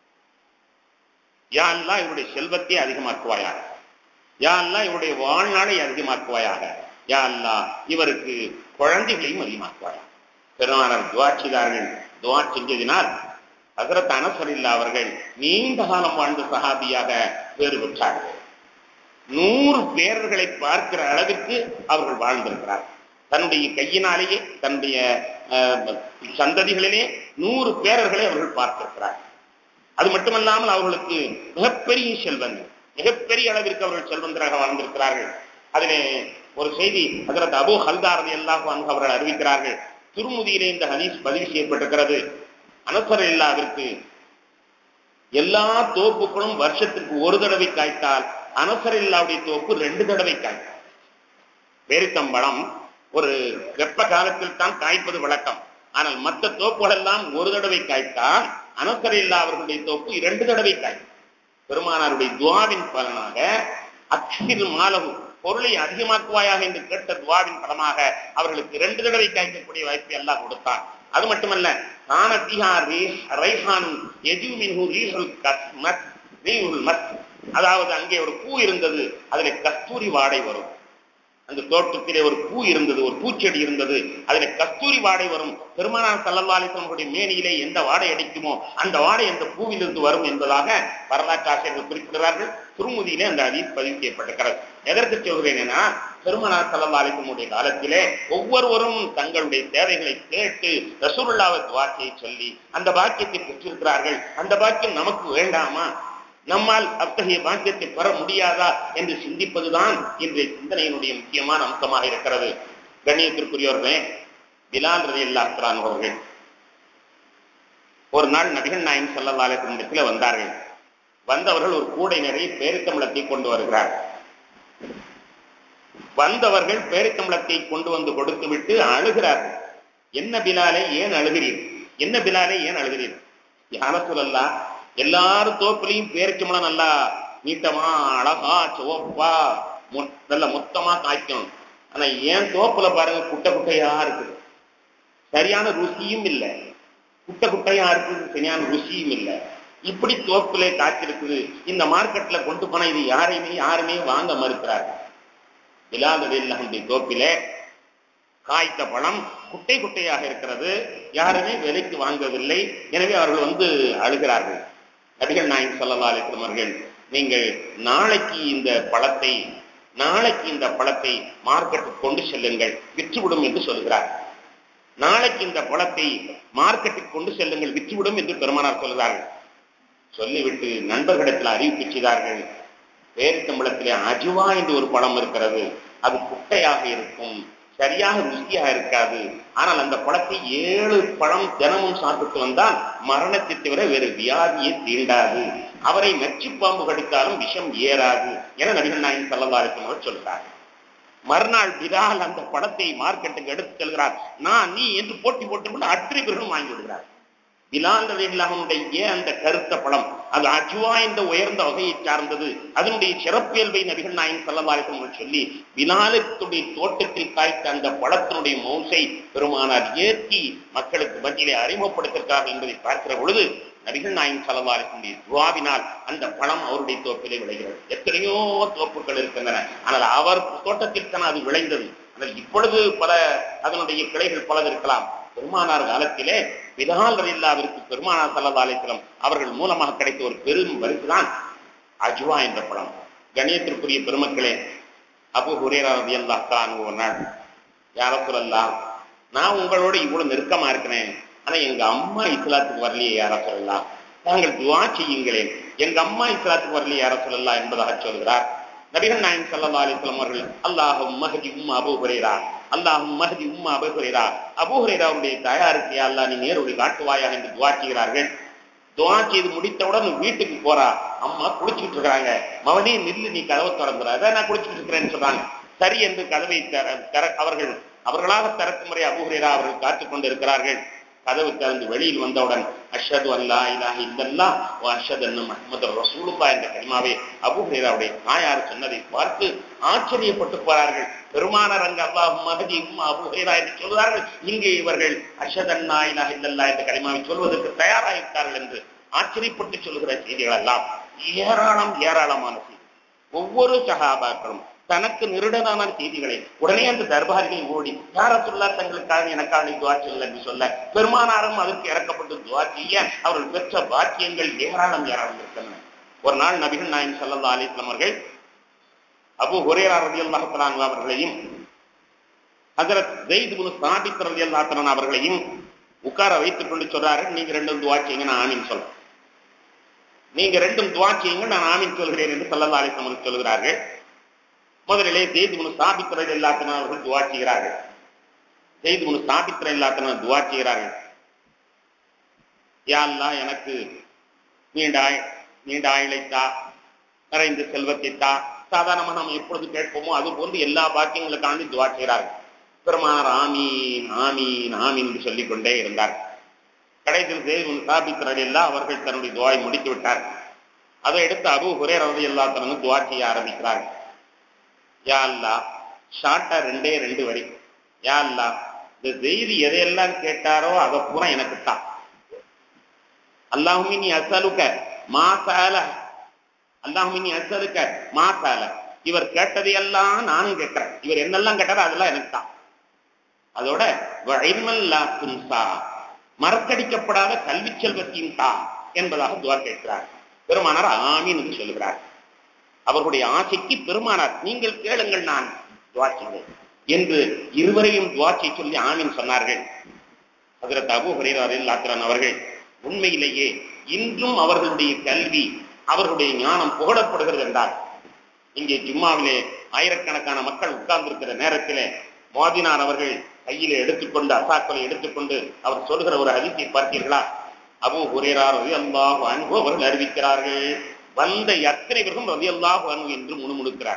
யா அல்லாஹ் இவருடைய செல்வத்தை அதிகமாக்குவாயாக, யா அல்லாஹ் இவருடைய வாழ்நாளை அதிகமாக்குவாயாக, யா அல்லாஹ் இவருக்கு குழந்தைகளையும் அதிகமாக்குவாயாக. பெருமானார் துஆ செய்தார்கள். துஆ செஞ்சதினால் ஹஜ்ரத் அனஸ் ரலியல்லாஹு அவர்கள் நீண்ட காலம் வாழ்ந்த சஹாபியாக பேறு பெற்றார்கள். நூறு பேர்களை பார்க்கிற அளவிற்கு அவர்கள் வாழ்ந்திருக்கிறார். தன்னுடைய கையினாலேயே தன்னுடைய சந்ததிகளிலே நூறு பேரர்களை அவர்கள் பார்த்திருக்கிறார். அது மட்டுமல்லாமல் அவர்களுக்கு மிகப்பெரிய செல்வந்தர், மிகப்பெரிய அளவிற்கு அவர்கள் செல்வந்தராக வாழ்ந்திருக்கிறார்கள். அதிலே ஒரு செய்தி ஹஜ்ரத் அபூ ஹல்தா ரலியல்லாஹு அன்ஹு அவர்கள் அறிவிக்கிறார்கள். திருமுதியிலே இந்த ஹதீஸ் பதிவு செய்யப்பட்டிருக்கிறது. அனஸ் ரலியல்லாஹுவிற்கு எல்லா தோப்புகளும் வருஷத்திற்கு ஒரு தடவை காய்த்தால் அனஸ் ரலியல்லாஹுடைய தோப்பு ரெண்டு தடவை காய்த்தால். பேரித்தம்பழம் ஒரு வெப்ப காலத்தில் தான் காய்ப்பது வழக்கம். ஆனால் மற்ற தோப்புகள் எல்லாம் ஒரு தடவை காய்த்தால் அனஸ் ரலியல்லாஹு அவர்களுடைய தோப்பு இரண்டு தடவை காய்க்கும். பெருமானாருடைய துஆவின் பலனாக அக்ஸிர் மாலஹு, பொருளை அதிகமாக்குவாயாக என்று கேட்ட துஆவின் பலமாக அவர்களுக்கு இரண்டு தடவை காய்க்கக்கூடிய வாய்ப்பை அல்லாஹ் கொடுத்தான். அது மட்டுமல்ல, அதாவது அங்கே ஒரு பூ இருந்தது, அதுல கஸ்தூரி வாடை வரும். அந்த தோட்டத்திலே ஒரு பூ இருந்தது, ஒரு பூச்செடி இருந்தது, அதுல கஸ்தூரி வாடை வரும். பெருமானார் ஸல்லல்லாஹு அலைஹி வஸல்லம் மேனியிலே எந்த வாடை அடிக்குமோ அந்த வாடை அந்த பூவிலிருந்து வரும் என்பதாக வரலாற்று ஆசிரியர்கள் குறிப்பிடுகிறார்கள். திருமுதியிலே அந்த ஹதீஸ் பதிவு செய்யப்பட்டிருக்கிறது. எதற்கு சொல்கிறேன்னா, பெருமானார் ஸல்லல்லாஹு அலைஹி வஸல்லம் காலத்திலே ஒவ்வொருவரும் தங்களுடைய தேவைகளை கேட்டு ரசூலுல்லாஹ்வை துஆ சொல்லி அந்த பாக்கியத்தை பெற்றிருக்கிறார்கள். அந்த பாக்கியம் நமக்கு வேண்டாமா, நம்மால் அத்தகைய பாக்கியத்தை பெற முடியாதா என்று சிந்திப்பதுதான் இன்றைய சிந்தனையினுடைய முக்கியமான அம்சமாக இருக்கிறது. கண்ணியத்திற்குரியவர்களே, பிலால் ரலியல்லாஹு அன்ஹு அவர்கள் ஒரு நாள் நபிகள் நாயகம் ஸல்லல்லாஹு அலைஹி வஸல்லம் இடத்திலே வந்தார்கள். வந்தவர்கள் ஒரு கூடை நிறைய பேரித்தம்பளத்தை கொண்டு வருகிறார்கள். வந்தவர்கள் பேரித்தம்பளத்தை கொண்டு வந்து கொடுத்து விட்டு அழுகிறார்கள். என்ன பிலாலே ஏன் அழுகிறீர்கள், என்ன பிலாலே ஏன் அழுகிறீர்கள்? யா ரசூலல்லாஹ், எல்லாரும் தோப்புலையும் பேரிச்சம்பளம் நல்லா நீட்டமா அழகா சிவப்பா நல்ல மொத்தமா காய்க்கும். ஆனா ஏன் தோப்புல பாருங்க குட்டை குட்டையா இருக்குது, சரியான ருசியும் இல்லை. குட்டை குட்டையா இருக்குது, சரியான ருசியும் இல்லை. இப்படி தோப்புலே காய்ச்சிருக்குது, இந்த மார்க்கெட்ல கொண்டு போனா இது யாரையுமே யாருமே வாங்க மறுக்கிறார்கள். பிலால் ரலியல்லாஹு தோப்பிலே காய்த்த பழம் குட்டை குட்டையாக இருக்கிறது, யாருமே விலைக்கு வாங்கவில்லை. எனவே அவர்கள் வந்து அழுகிறார்கள். நபிகள் நாயகம் ஸல்லல்லாஹு அலைஹி வஸல்லம் அவர்கள், நீங்கள் நாளைக்கு இந்த பழத்தை நாளைக்கு இந்த பழத்தை மார்க்கெட்டுக்கு கொண்டு செல்லுங்கள், விற்றுவிடும் என்று சொல்கிறார். நாளைக்கு இந்த பழத்தை மார்க்கெட்டுக்கு கொண்டு செல்லுங்கள், விற்றுவிடும் என்று பெருமானார் சொல்கிறார்கள். சொல்லிவிட்டு நண்பர்களிடத்தில் அறிவிப்பு செய்தார்கள், பேரித்தம்பளத்திலே அஜுவா என்று ஒரு பழம் இருக்கிறது, அது குட்டையாக இருக்கும், சரியாக ருசியாக இருக்காது. ஆனால் அந்த பழத்தை ஏழு பழம் தினமும் சாப்பிட்டு வந்தால் மரணத்தை தவிர வேறு வியாதியை தீண்டாது, அவரை நச்சு பாம்பு கடித்தாலும் விஷம் ஏறாது என நபிகள் நாயகம் ஸல்லல்லாஹு அலைஹி வஸல்லம் சொல்கிறார். மறுநாள் பிலால் அந்த பழத்தை மார்க்கெட்டுக்கு எடுத்து செல்கிறார். நான் நீ என்று போட்டி போட்டுக்கொண்டு அத்தனை பேர்களும் வாங்கி விடுகிறார். பிலால் ரலியல்லாஹு அன்ஹுடைய அந்த கருத்த பழம் அது அஜ்வா என்ற உயர்ந்த வகையை சார்ந்தது. அதனுடைய சிறப்பியல்பை நபிகள் நாயகம் ஸல்லல்லாஹு அலைஹி வஸல்லம் சொல்லி பிலாலுடைய தோட்டத்தில் காய்த்த அந்த பழத்தினுடைய மௌசை பெருமானார் ஏற்றி மக்களுக்கு மத்தியிலே அறிமுகப்படுத்திருக்கிறார்கள் என்பதை பார்க்கிற பொழுது நபிகள் நாயகம் ஸல்லல்லாஹு அலைஹி வஸல்லம் துஆவினால் அந்த பழம் அவருடைய தோப்பிலே விளைகிறது. எத்தனையோ தோப்புகள் இருக்கின்றன, ஆனால் அவர் தோட்டத்தில் தான் அது விளைந்தது. ஆனால் இப்பொழுது பல அதனுடைய கிளைகள் பலது இருக்கலாம். பெருமானார் காலத்திலே பிலால் ரலியல்லாஹு பெருமானார் ஸல்லல்லாஹு அலைஹி வஸல்லம் அவர்கள் மூலமாக கிடைத்த ஒரு பெரும் பரிசுதான் அஜ்வா என்ற பழம். கண்ணியத்திற்குரிய பெருமக்களே, அபூ ஹுரைரா ரலியல்லாஹு அன்ஹு ஒரு நாள், யா ரசூலல்லாஹ், நான் உங்களோட இவ்வளவு நெருக்கமா இருக்கிறேன், ஆனா எங்க அம்மா இஸ்லாத்துக்கு வரலையே யா ரசூலல்லாஹ், நாங்கள் துஆ செய்யுங்களேன், எங்க அம்மா இஸ்லாத்துக்கு வரலையே யா ரசூலல்லாஹ் என்பதாக சொல்கிறார். நபிகள் நாயகம் ஸல்லல்லாஹு அலைஹி வஸல்லம் அவர்கள் அல்லாஹும்ம ஹதி உம்ம அபூ ஹுரைரா, அல்லாஹும்ம ஹதி உம்ம அபூ ஹுரைரா, அபூ ஹுரைராவுடைய தாயாருக்கு யா அல்லாஹ் நீ நேர்வழி காட்டுவாயாக என்று துஆ செய்கிறார்கள். துஆ செய்து முடித்தவுடன் வீட்டுக்கு போறா. அம்மா குளிச்சுட்டு இருக்கிறாங்க. மவனே நில்லு, நீ கதவை திறந்துறாத, நான் குளிச்சுட்டு இருக்கிறேன்னு சொல்றாங்க. சரி என்று கதவை தர அவர்கள் அவர்களாக திறக்கும் முறை அபூ ஹுரைரா அவர்கள் காத்துக் கொண்டு இருக்கிறார்கள். கதவு திறந்து வெளியில் வந்தவுடன் அஷ்ஹது அல்லா இலாஹ இல்லல்லாஹ் வ அஷ்ஹது அன்ன முஹம்மதர் ரசூலுல்லாஹ் என்ற கலிமாவை அபூ ஹுரைராவுடைய தாயார் சொன்னதை பார்த்து ஆச்சரியப்பட்டு போறார்கள். பெருமானார் அங்கு அல்லாஹும்ம ஹதி உம்ம அபூ ஹுரைரா என்று சொல்கிறார்கள், இங்கே இவர்கள் அஷ்ஹது அல்லா இலாஹ இல்லல்லாஹ் என்ற கலிமாவை சொல்வதற்கு தயாராகிவிட்டார்கள் என்று ஆச்சரியப்பட்டு சொல்கிற செய்திகள் எல்லாம் ஏராளம் ஏராளமான செய்தி. ஒவ்வொரு சஹாபாக்களும் தனக்கு நிருடனான செய்திகளை உடனே அந்த தர்பாரில் ஓடி யா ரசூலுல்லாஹ் தங்களுக்காக எனக்காக துஆ செய்யுங்கள் என்று சொல்ல, பெருமானாரும் அதற்கு இறக்கப்பட்டு துஆ செய்ய அவர்கள் பெற்ற பாக்கியங்கள் ஏராளம் ஏராளம் இருக்கின்றன. ஒரு நாள் நபிகள் நாயகம் ஸல்லல்லாஹு அலைஹி வஸல்லம் அவர்கள் அபூ ஹுரைரா ரலியல்லாஹு தஆலா அன்ஹு அவர்களையும் ஹஜ்ரத் ஸைத் இப்னு சாபித் ரலியல்லாஹு தஆலா அவர்களையும் உட்கார வைத்துக் கொண்டு சொல்றார்கள், நீங்க ரெண்டும் துஆ செய்யுங்க, நான் ஆமீன் சொல்றேன். நீங்க ரெண்டும் துஆ செய்யுங்க, நான் ஆமீன் சொல்கிறேன் என்று ஸல்லல்லாஹு அலைஹி வஸல்லம் சொல்கிறார்கள். முதலிலே ஸைத் இப்னு சாபித் ரலியல்லாஹு தஆலா அவர்கள் துஆ செய்கிறார்கள். ஸைத் இப்னு சாபித் ரலியல்லாஹு தஆலா துஆ செய்கிறார்கள், யா அல்லாஹ் எனக்கு நீண்ட நீண்ட ஆயுளை தா, நிறைந்த செல்வத்தை தா. சாதாரணமாக நாம் எப்பொழுது கேட்போமோ அது போன்று எல்லா பாக்கியங்களுக்காண்டி துஆ செய்கிறார்கள். பெருமானார் ஆமீன் ஆமீன் ஆமீன் என்று சொல்லிக் கொண்டே இருந்தார். கடைசியில் ஸைத் இப்னு சாபித் ரலியல்லாஹு அவர்கள் தன்னுடைய துஆவை முடித்து விட்டார். அதை எடுத்து அபூ ஹுரைரா ரலியல்லாஹு தஆலா துஆ செய்ய ஆரம்பிக்கிறார்கள். யா அல்லாஹ், ஷார்ட்டா ரெண்டே ரெண்டு வரி, யா அல்லாஹ் இந்த செய்தி எதையெல்லாம் கேட்டாரோ அதை பூரா எனக்கு தான். அல்லாஹும்ம இன்னி அஸ்அலுக மா சஅல, அல்லாஹும்ம இன்னி அஸ்அலுக மா சஅல, இவர் கேட்டதையெல்லாம் நானும் கேட்கிறேன், இவர் என்னெல்லாம் கேட்டாரோ அதெல்லாம் எனக்கு தான். அதோட வ இல்மல் லா துன்சா, மறக்கடிக்கப்படாத கல்வி செல்வத்தையும் தான் என்பதாக துஆ கேட்கிறார். பெருமானார் ஆமீன் என்று சொல்கிறார். அவர்களுடைய ஆசைக்கு பெருமானார் நீங்கள் கேளுங்கள், நான் துஆ செய்கிறேன் என்று இருவரையும் துஆ செய்ய சொல்லி ஆமீன் சொன்னார்கள். ஹஜ்ரத் அபூ ஹுரைரா ரலியல்லாஹு அன்ஹு அவர்கள் உண்மையிலேயே இன்றும் அவர்களுடைய கல்வி அவர்களுடைய ஞானம் புகழப்படுகிறது என்றால், இங்கே ஜும்மாவிலே ஆயிரக்கணக்கான மக்கள் உட்கார்ந்திருக்கிற நேரத்திலே முஅத்தினார் அவர்கள் கையிலே எடுத்துக்கொண்டு அசாக்களை எடுத்துக்கொண்டு அவர் சொல்கிற ஒரு ஹதீஸை பார்த்தீர்களா? அபூ ஹுரைரா ரலியல்லாஹு அன்ஹு அவர்கள் அறிவிக்கிறார்கள், வந்த அத்தனை பேரும் ரலியல்லாஹு அன்ஹு என்று முணுமுணுக்கிறார்.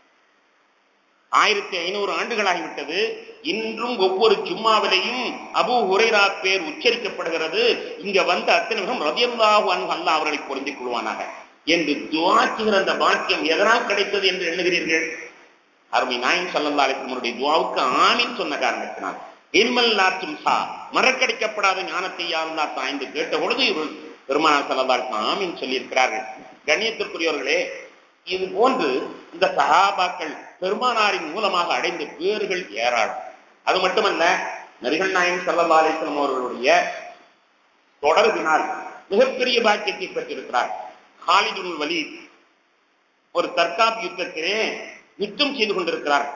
ஆயிரத்தி ஐநூறு ஆண்டுகளாகிவிட்டது. இன்றும் ஒவ்வொரு ஜும்மாவிலையும் அபூ ஹுரைரா பேர் உச்சரிக்கப்படுகிறது. இங்க வந்த அத்தனை பேரும் ரலியல்லாஹு அன்ஹு அல்லாஹ் அவர்களை பொருந்திக் கொள்வானாக என்று துஆ செய்கிற அந்த பாக்கியம் எதனால் கிடைத்தது என்று எண்ணுகிறீர்கள்? அருமை நாயகம் ஸல்லல்லாஹு அலைஹி வஸல்லம் துஆவுக்கு ஆமீன் சொன்ன காரணத்தினால். இல்மல் லா துன்சா, மறக்கடிக்கப்படாத ஞானத்தை யா அல்லாஹ் தா என்று கேட்ட பொழுது பெருமானார் ஸல்லல்லாஹு அலைஹி வஸல்லம் ஆமீன் சொல்லி இருக்கிறார்கள். கண்ணியத்திற்குரியவர்களே, இது போன்று இந்த சஹாபாக்கள் பெருமானாரின் மூலமாக அடைந்த பேர்கள் ஏராளம். அது மட்டுமல்ல, நபிகள் நாயகம் ஸல்லல்லாஹு அலைஹி வஸல்லம் அவர்களுடைய தொடர்பினால் மிகப்பெரிய பாக்கியத்தை பெற்றிருக்கிறார். காலித் இப்னு வலீத் ஒரு தற்காப்பு யுத்தத்திலே யுத்தம் செய்து கொண்டிருக்கிறார்கள்.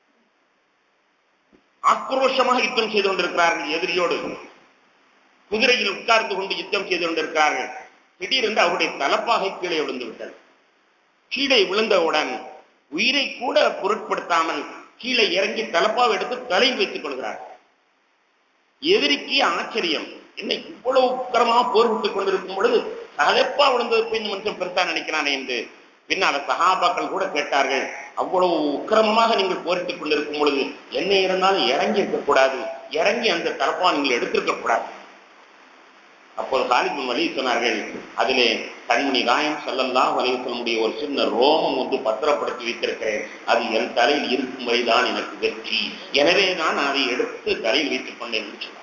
ஆக்ரோஷமாக யுத்தம் செய்து கொண்டிருக்கிறார்கள் எதிரியோடு. குதிரையில் உட்கார்ந்து கொண்டு யுத்தம் செய்து கொண்டிருக்கிறார்கள். திடீரென்று அவருடைய தலப்பாகை கீழே விழுந்து விட்டது. கீழே விழுந்தவுடன் உயிரை கூட பொருட்படுத்தாமல் கீழே இறங்கி தலப்பாவை எடுத்து தலையில் வைத்துக் கொள்கிறார். எதிரிக்கு ஆச்சரியம், என்ன இவ்வளவு உக்கரமாக போர் விட்டுக் கொண்டிருக்கும் பொழுது தலப்பா விழுந்தது இந்த மனுஷன் பெருசா நினைக்கிறானே என்று பின்னால் சஹாபாக்கள் கூட கேட்டார்கள், அவ்வளவு உக்கிரமமாக நீங்கள் போரிட்டுக் கொண்டிருக்கும் பொழுது என்ன இருந்தாலும் இறங்கி இருக்கக்கூடாது, இறங்கி அந்த தலப்பா நீங்கள் எடுத்திருக்க கூடாது. அப்போது காலித் பின் வலீத் சொன்னார்கள், அதிலே கண்மணி நாயகம் ஸல்லல்லாஹு அலைஹி வஸல்லம் ஒரு சின்ன ரோமம் ஒன்று பத்திரப்படுத்தி வைத்திருக்கிறேன், அது என் தலையில் இருக்கும் வரைதான் எனக்கு வெற்றி, எனவே நான் அதை எடுத்து தலையில் வைத்துக் கொண்டேன் என்று சொன்னார்.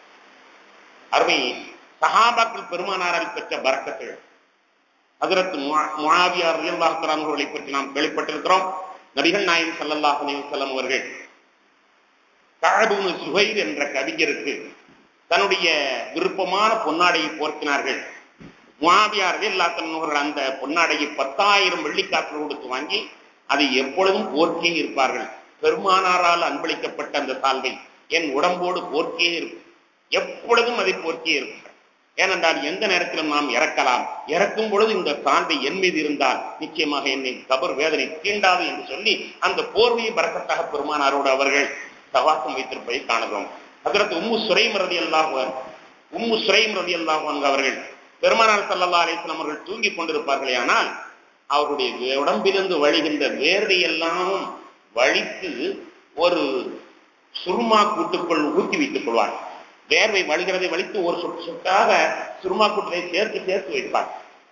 அருமை சஹாபாக்கள் பெருமானாரால் பெற்ற பரக்கத்து. ஹஜ்ரத் முஆவியா ரலியல்லாஹு தஆலா அவர்களை பற்றி நாம் கேள்விப்பட்டிருக்கிறோம். நபிகள் நாயகம் ஸல்லல்லாஹு அலைஹி வஸல்லம் அவர்கள் கஅப் இப்னு சுஹைர் என்ற கவிஞருக்கு தன்னுடைய விருப்பமான பொன்னாடையை போர்த்தினார்கள். முஆவியா ரலியல்லாஹு தஆலா அவர்கள் அந்த பொன்னாடையை பத்தாயிரம் வெள்ளிக்காசுகள் கொடுத்து வாங்கி அதை எப்பொழுதும் போர்த்தியே இருப்பார்கள். பெருமானாரால் அன்பளிக்கப்பட்ட அந்த சால்வை என் உடம்போடு போர்த்தியே இருக்கும், எப்பொழுதும் அதை போர்த்தியே இருக்கும். ஏனென்றால் எந்த நேரத்திலும் நாம் இறக்கலாம், இறக்கும் பொழுது இந்த சால்வை என் மீது இருந்தால் நிச்சயமாக என்னை கபர் வேதனை தீண்டாது என்று சொல்லி அந்த போர்வையை பரக்கத்தாக பெருமானாரோடு அவர்கள் சவாசம் வைத்திருப்பதை காணுகிறோம். ஹஜ்ரத் உம்மு சுரைம் ரலியல்லாஹு அன்ஹா உம்மு சுரைம் ரலியல்லாஹு அன்ஹா அவர்கள் பெருமானார் ஸல்லல்லாஹு அலைஹி வஸல்லம் அவர்கள் தூங்கிக் கொண்டிருப்பார்களே, ஆனால் அவருடைய உடம்பிலிருந்து வழிகின்ற வேர்வை எல்லாம் வழித்து ஒரு சுருமா கூட்டுக்குள் ஊற்றி வைத்துக் கொள்வார். வேர்வை வழிகிறதை வலித்து ஒரு சொட்டு சொட்டாக சுருமா கூட்டத்தை சேர்த்து சேர்த்து வைப்பார்.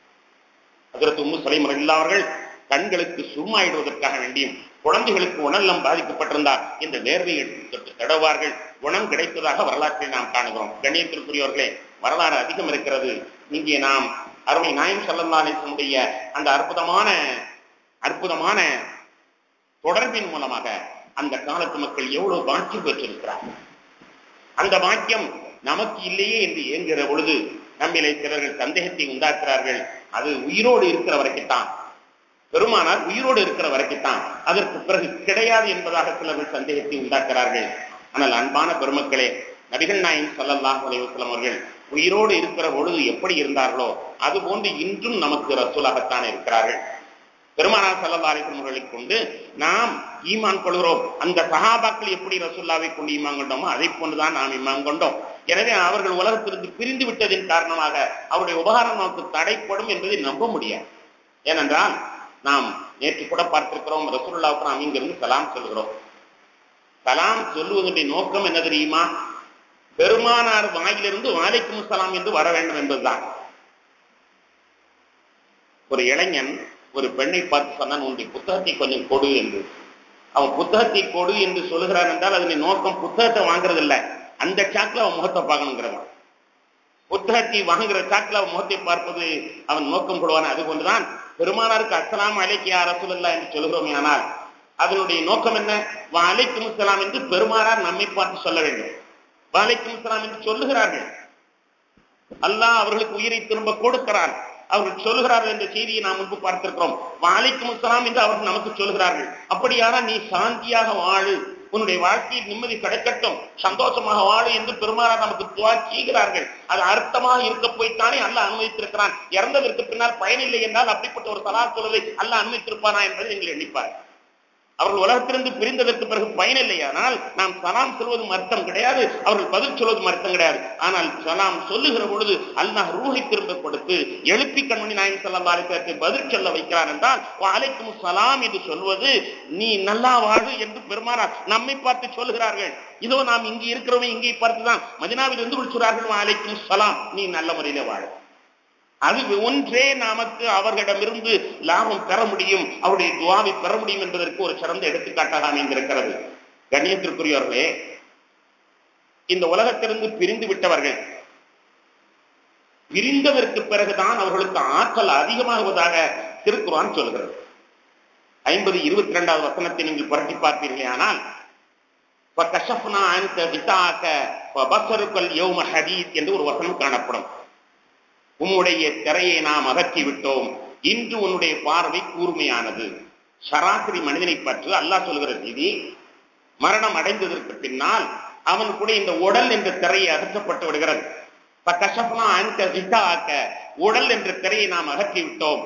ஹஜ்ரத் உம்மு சுலைம் ரலியல்லாஹு அவர்கள் கண்களுக்கு சுருமாயிடுவதற்காக வேண்டியும் குழந்தைகளுக்கு உணர்லம் பாதிக்கப்பட்டிருந்தால் இந்த வேர்வை எடுத்து தடவார்கள். குணம் கிடைத்ததாக வரலாற்றை நாம் காணுகிறோம். கண்ணியத்திற்குரியவர்களே, வரலாறு அதிகம் இருக்கிறது. இங்கே நாம் அருமை நாயகம் ஸல்லல்லாஹு அலைஹி வஸல்லம் அந்த அற்புதமான அற்புதமான தொடர்பின் மூலமாக அந்த காலத்து மக்கள் எவ்வளவு பாக்கியம் பெற்றிருக்கிறார்கள். அந்த பாக்கியம் நமக்கு இல்லையே என்று ஏங்குகிற பொழுது நம்மிலே சிலர்கள் சந்தேகத்தை உண்டாக்குறார்கள். அது உயிரோடு இருக்கிற வரைக்குத்தான், பெருமானார் உயிரோடு இருக்கிற வரைக்குத்தான், அதற்கு பிறகு கிடையாது என்பதாக சிலர்கள் சந்தேகத்தை உண்டாக்குறார்கள். ஆனால் அன்பான பெருமக்களே, நபிகள் நாயகம் ஸல்லல்லாஹு அலைஹி வஸல்லம் அவர்கள் உயிரோடு இருக்கிற பொழுது எப்படி இருந்தார்களோ அதுபோன்று இன்றும் நமக்கு ரசூலாகத்தான் இருக்கிறார்கள். பெருமானார் ஸல்லல்லாஹு அலைஹி வஸல்லம் அவர்களை கொண்டு நாம் ஈமான் கொள்கிறோம். அந்த சஹாபாக்கள் எப்படி ரசூலுல்லாவை கொண்டு ஈமான் கொண்டோமோ அதை போன்றுதான் நாம் ஈமான் கொண்டோம். எனவே அவர்கள் உலகத்திலிருந்து பிரிந்து விட்டதின் காரணமாக அவருடைய உபகாரம் நமக்கு தடைப்படும் என்பதை நம்ப முடியாது. ஏனென்றால் நாம் நேற்று கூட பார்த்திருக்கிறோம், ரசூலுல்லாவுக்கு நாம் இங்கிருந்து சலாம் சொல்கிறோம். சலாம் சொல்லுவதனுடைய நோக்கம் என்ன தெரியுமா? பெருமானார் வாயிலிருந்து வலைக்கும் சலாம் என்று வர வேண்டும் என்பதுதான். ஒரு இளைஞன் ஒரு பெண்ணை பார்த்து சொன்னான், உன்னுடைய புத்தகத்தை கொஞ்சம் கொடு என்று. அவன் புத்தகத்தை கொடு என்று சொல்லுகிறான் என்றால் அதனுடைய நோக்கம் புத்தகத்தை வாங்குறது இல்லை, அந்த சாக்கில் அவன் முகத்தை பார்க்கணுங்கிறவன். புத்தகத்தை வாங்குகிற சாக்கில் அவன் முகத்தை பார்ப்பது அவன் நோக்கம் கொள்வான். அது கொண்டுதான் பெருமானாருக்கு அஸ்ஸலாமு அலைக்கும் யா ரசூலல்லாஹ் என்று சொல்கிறோமே, ஆனால் அதனுடைய நோக்கம் என்ன? வலைக்கும் அஸ்ஸலாம் என்று பெருமானார் நம்மை பார்த்து சொல்ல வேண்டும். வலைக்கும் அஸ்ஸலாம் என்று சொல்லுகிறார்கள். அல்லாஹ் அவர்களுக்கு உயிரை திரும்ப கொடுக்கிறான், அவர்கள் சொல்லுகிறார்கள் என்ற செய்தியை நாம் முன்பு பார்த்திருக்கிறோம். வலைக்கும் அஸ்ஸலாம் என்று அவர்கள் நமக்கு சொல்லுகிறார்கள். அப்படியானா நீ சாந்தியாக வாழு, உன்னுடைய வாழ்க்கையில் நிம்மதி கிடைக்கட்டும், சந்தோஷமாக வாழு என்று பெருமானார் நமக்கு துஆ செய்கிறார்கள். அது அர்த்தமாக இருக்க போய்த்தானே அல்லாஹ் அனுமதித்திருக்கிறான். இறந்ததற்கு பின்னால் பயனில்லை என்றால் அப்படிப்பட்ட ஒரு சலாத் சொல்வதை அல்லாஹ் அனுமதித்திருப்பானா என்பதை நீங்கள் எண்ணிப்பார். அவர்கள் உலகத்திலிருந்து பிரிந்ததற்கு பிறகு பயனில்லையானால் நாம் சலாம் சொல்வதும் அர்த்தம் கிடையாது, அவர்கள் பதில் சொல்வதும் அர்த்தம் கிடையாது. ஆனால் சலாம் சொல்லுகிற பொழுது அல்லாஹ் ரூஹை திரும்ப கொடுத்து எழுப்பி கண்மணி நாயகம் ஸல்லல்லாஹு அலைஹி வஸல்லம் பதில் சொல்ல வைக்கிறான் என்றால் வலைக்கும் சலாம் என்று சொல்வது நீ நல்லா வாழு என்று பெருமானார் நம்மை பார்த்து சொல்லுகிறார்கள். இதோ நாம் இங்கே இருக்கிறோமே, இங்கே பார்த்துதான் மதீனாவில் இருந்து விழிச்சுறார்கள், வலைக்கும் சலாம், நீ நல்ல முறையில வாழ. அது ஒன்றே நமக்கு அவர்களிடமிருந்து லாபம் பெற முடியும், அவருடைய துஆவை பெற முடியும் என்பதற்கு ஒரு சிறந்த எடுத்துக்காட்டாக அமைந்திருக்கிறது. கண்ணியத்திற்குரியவர்களே, இந்த உலகத்திலிருந்து பிரிந்து விட்டவர்கள் பிரிந்ததற்கு பிறகுதான் அவர்களுக்கு ஆற்றல் அதிகமாகுவதாக திருக்குர்ஆன் சொல்கிறது. ஐம்பது இருபத்தி இரண்டாவது வசனத்தை நீங்கள் புரட்டி பார்ப்பீர்களே, ஆனால் என்று ஒரு வசனம் காணப்படும். உன்னுடைய திரையை நாம் அகற்றிவிட்டோம், இன்று உன்னுடைய பார்வை கூர்மையானது. சராசரி மனிதனை பற்றி அல்லாஹ் சொல்கிற செய்தி, மரணம் அடைந்ததற்கு பின்னால் அவன் கூட இந்த உடல் என்ற திரையை அகற்றப்பட்டு விடுகிறது. உடல் என்ற திரையை நாம் அகற்றிவிட்டோம்.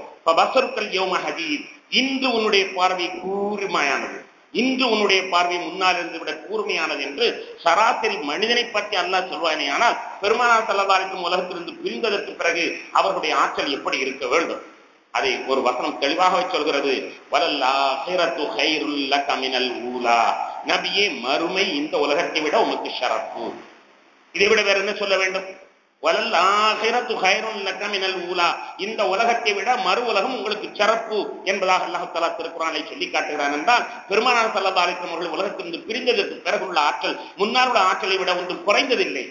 இன்று உன்னுடைய பார்வை கூர்மையானது, இன்று உன்னுடைய பார்வை முன்னால் இருந்து விட கூர்மையானது என்று சராசரி மனிதனை பற்றி அல்லாஹ் சொல்வானே, ஆனால் பெருமானார் ஸல்லல்லாஹு அலைஹி வஸல்லம் உலகத்திலிருந்து பிரிந்ததற்கு பிறகு அவர்களுடைய ஆற்றல் எப்படி இருக்க வேண்டும் அதை ஒரு வசனம் தெளிவாக சொல்கிறது. வலல்லாஹிரத்து கைருல் லக மினல் ஊலா, நபியே மறுமை இந்த உலகத்தை விட உமக்கு ஷரஃபு. இதை விட வேற என்ன சொல்ல வேண்டும்? வலல் ஆகிரத்து கைருன் லக மினல் ஊலா, இந்த உலகத்தை விட மறு உலகம் உங்களுக்கு சிறப்பு என்பதாக அல்லாஹ் தஆலா திருக்குர்ஆனில் சொல்லி காட்டுகிறான். என்றால் பெருமானார் ஸல்லல்லாஹு அலைஹி வஸல்லம் அவர்கள் உலகத்திலிருந்து பிரிந்ததற்கு பிறகுள்ள ஆற்றல் முன்னால் உள்ள ஆற்றலை விட ஒன்றும் குறைந்ததில்லை.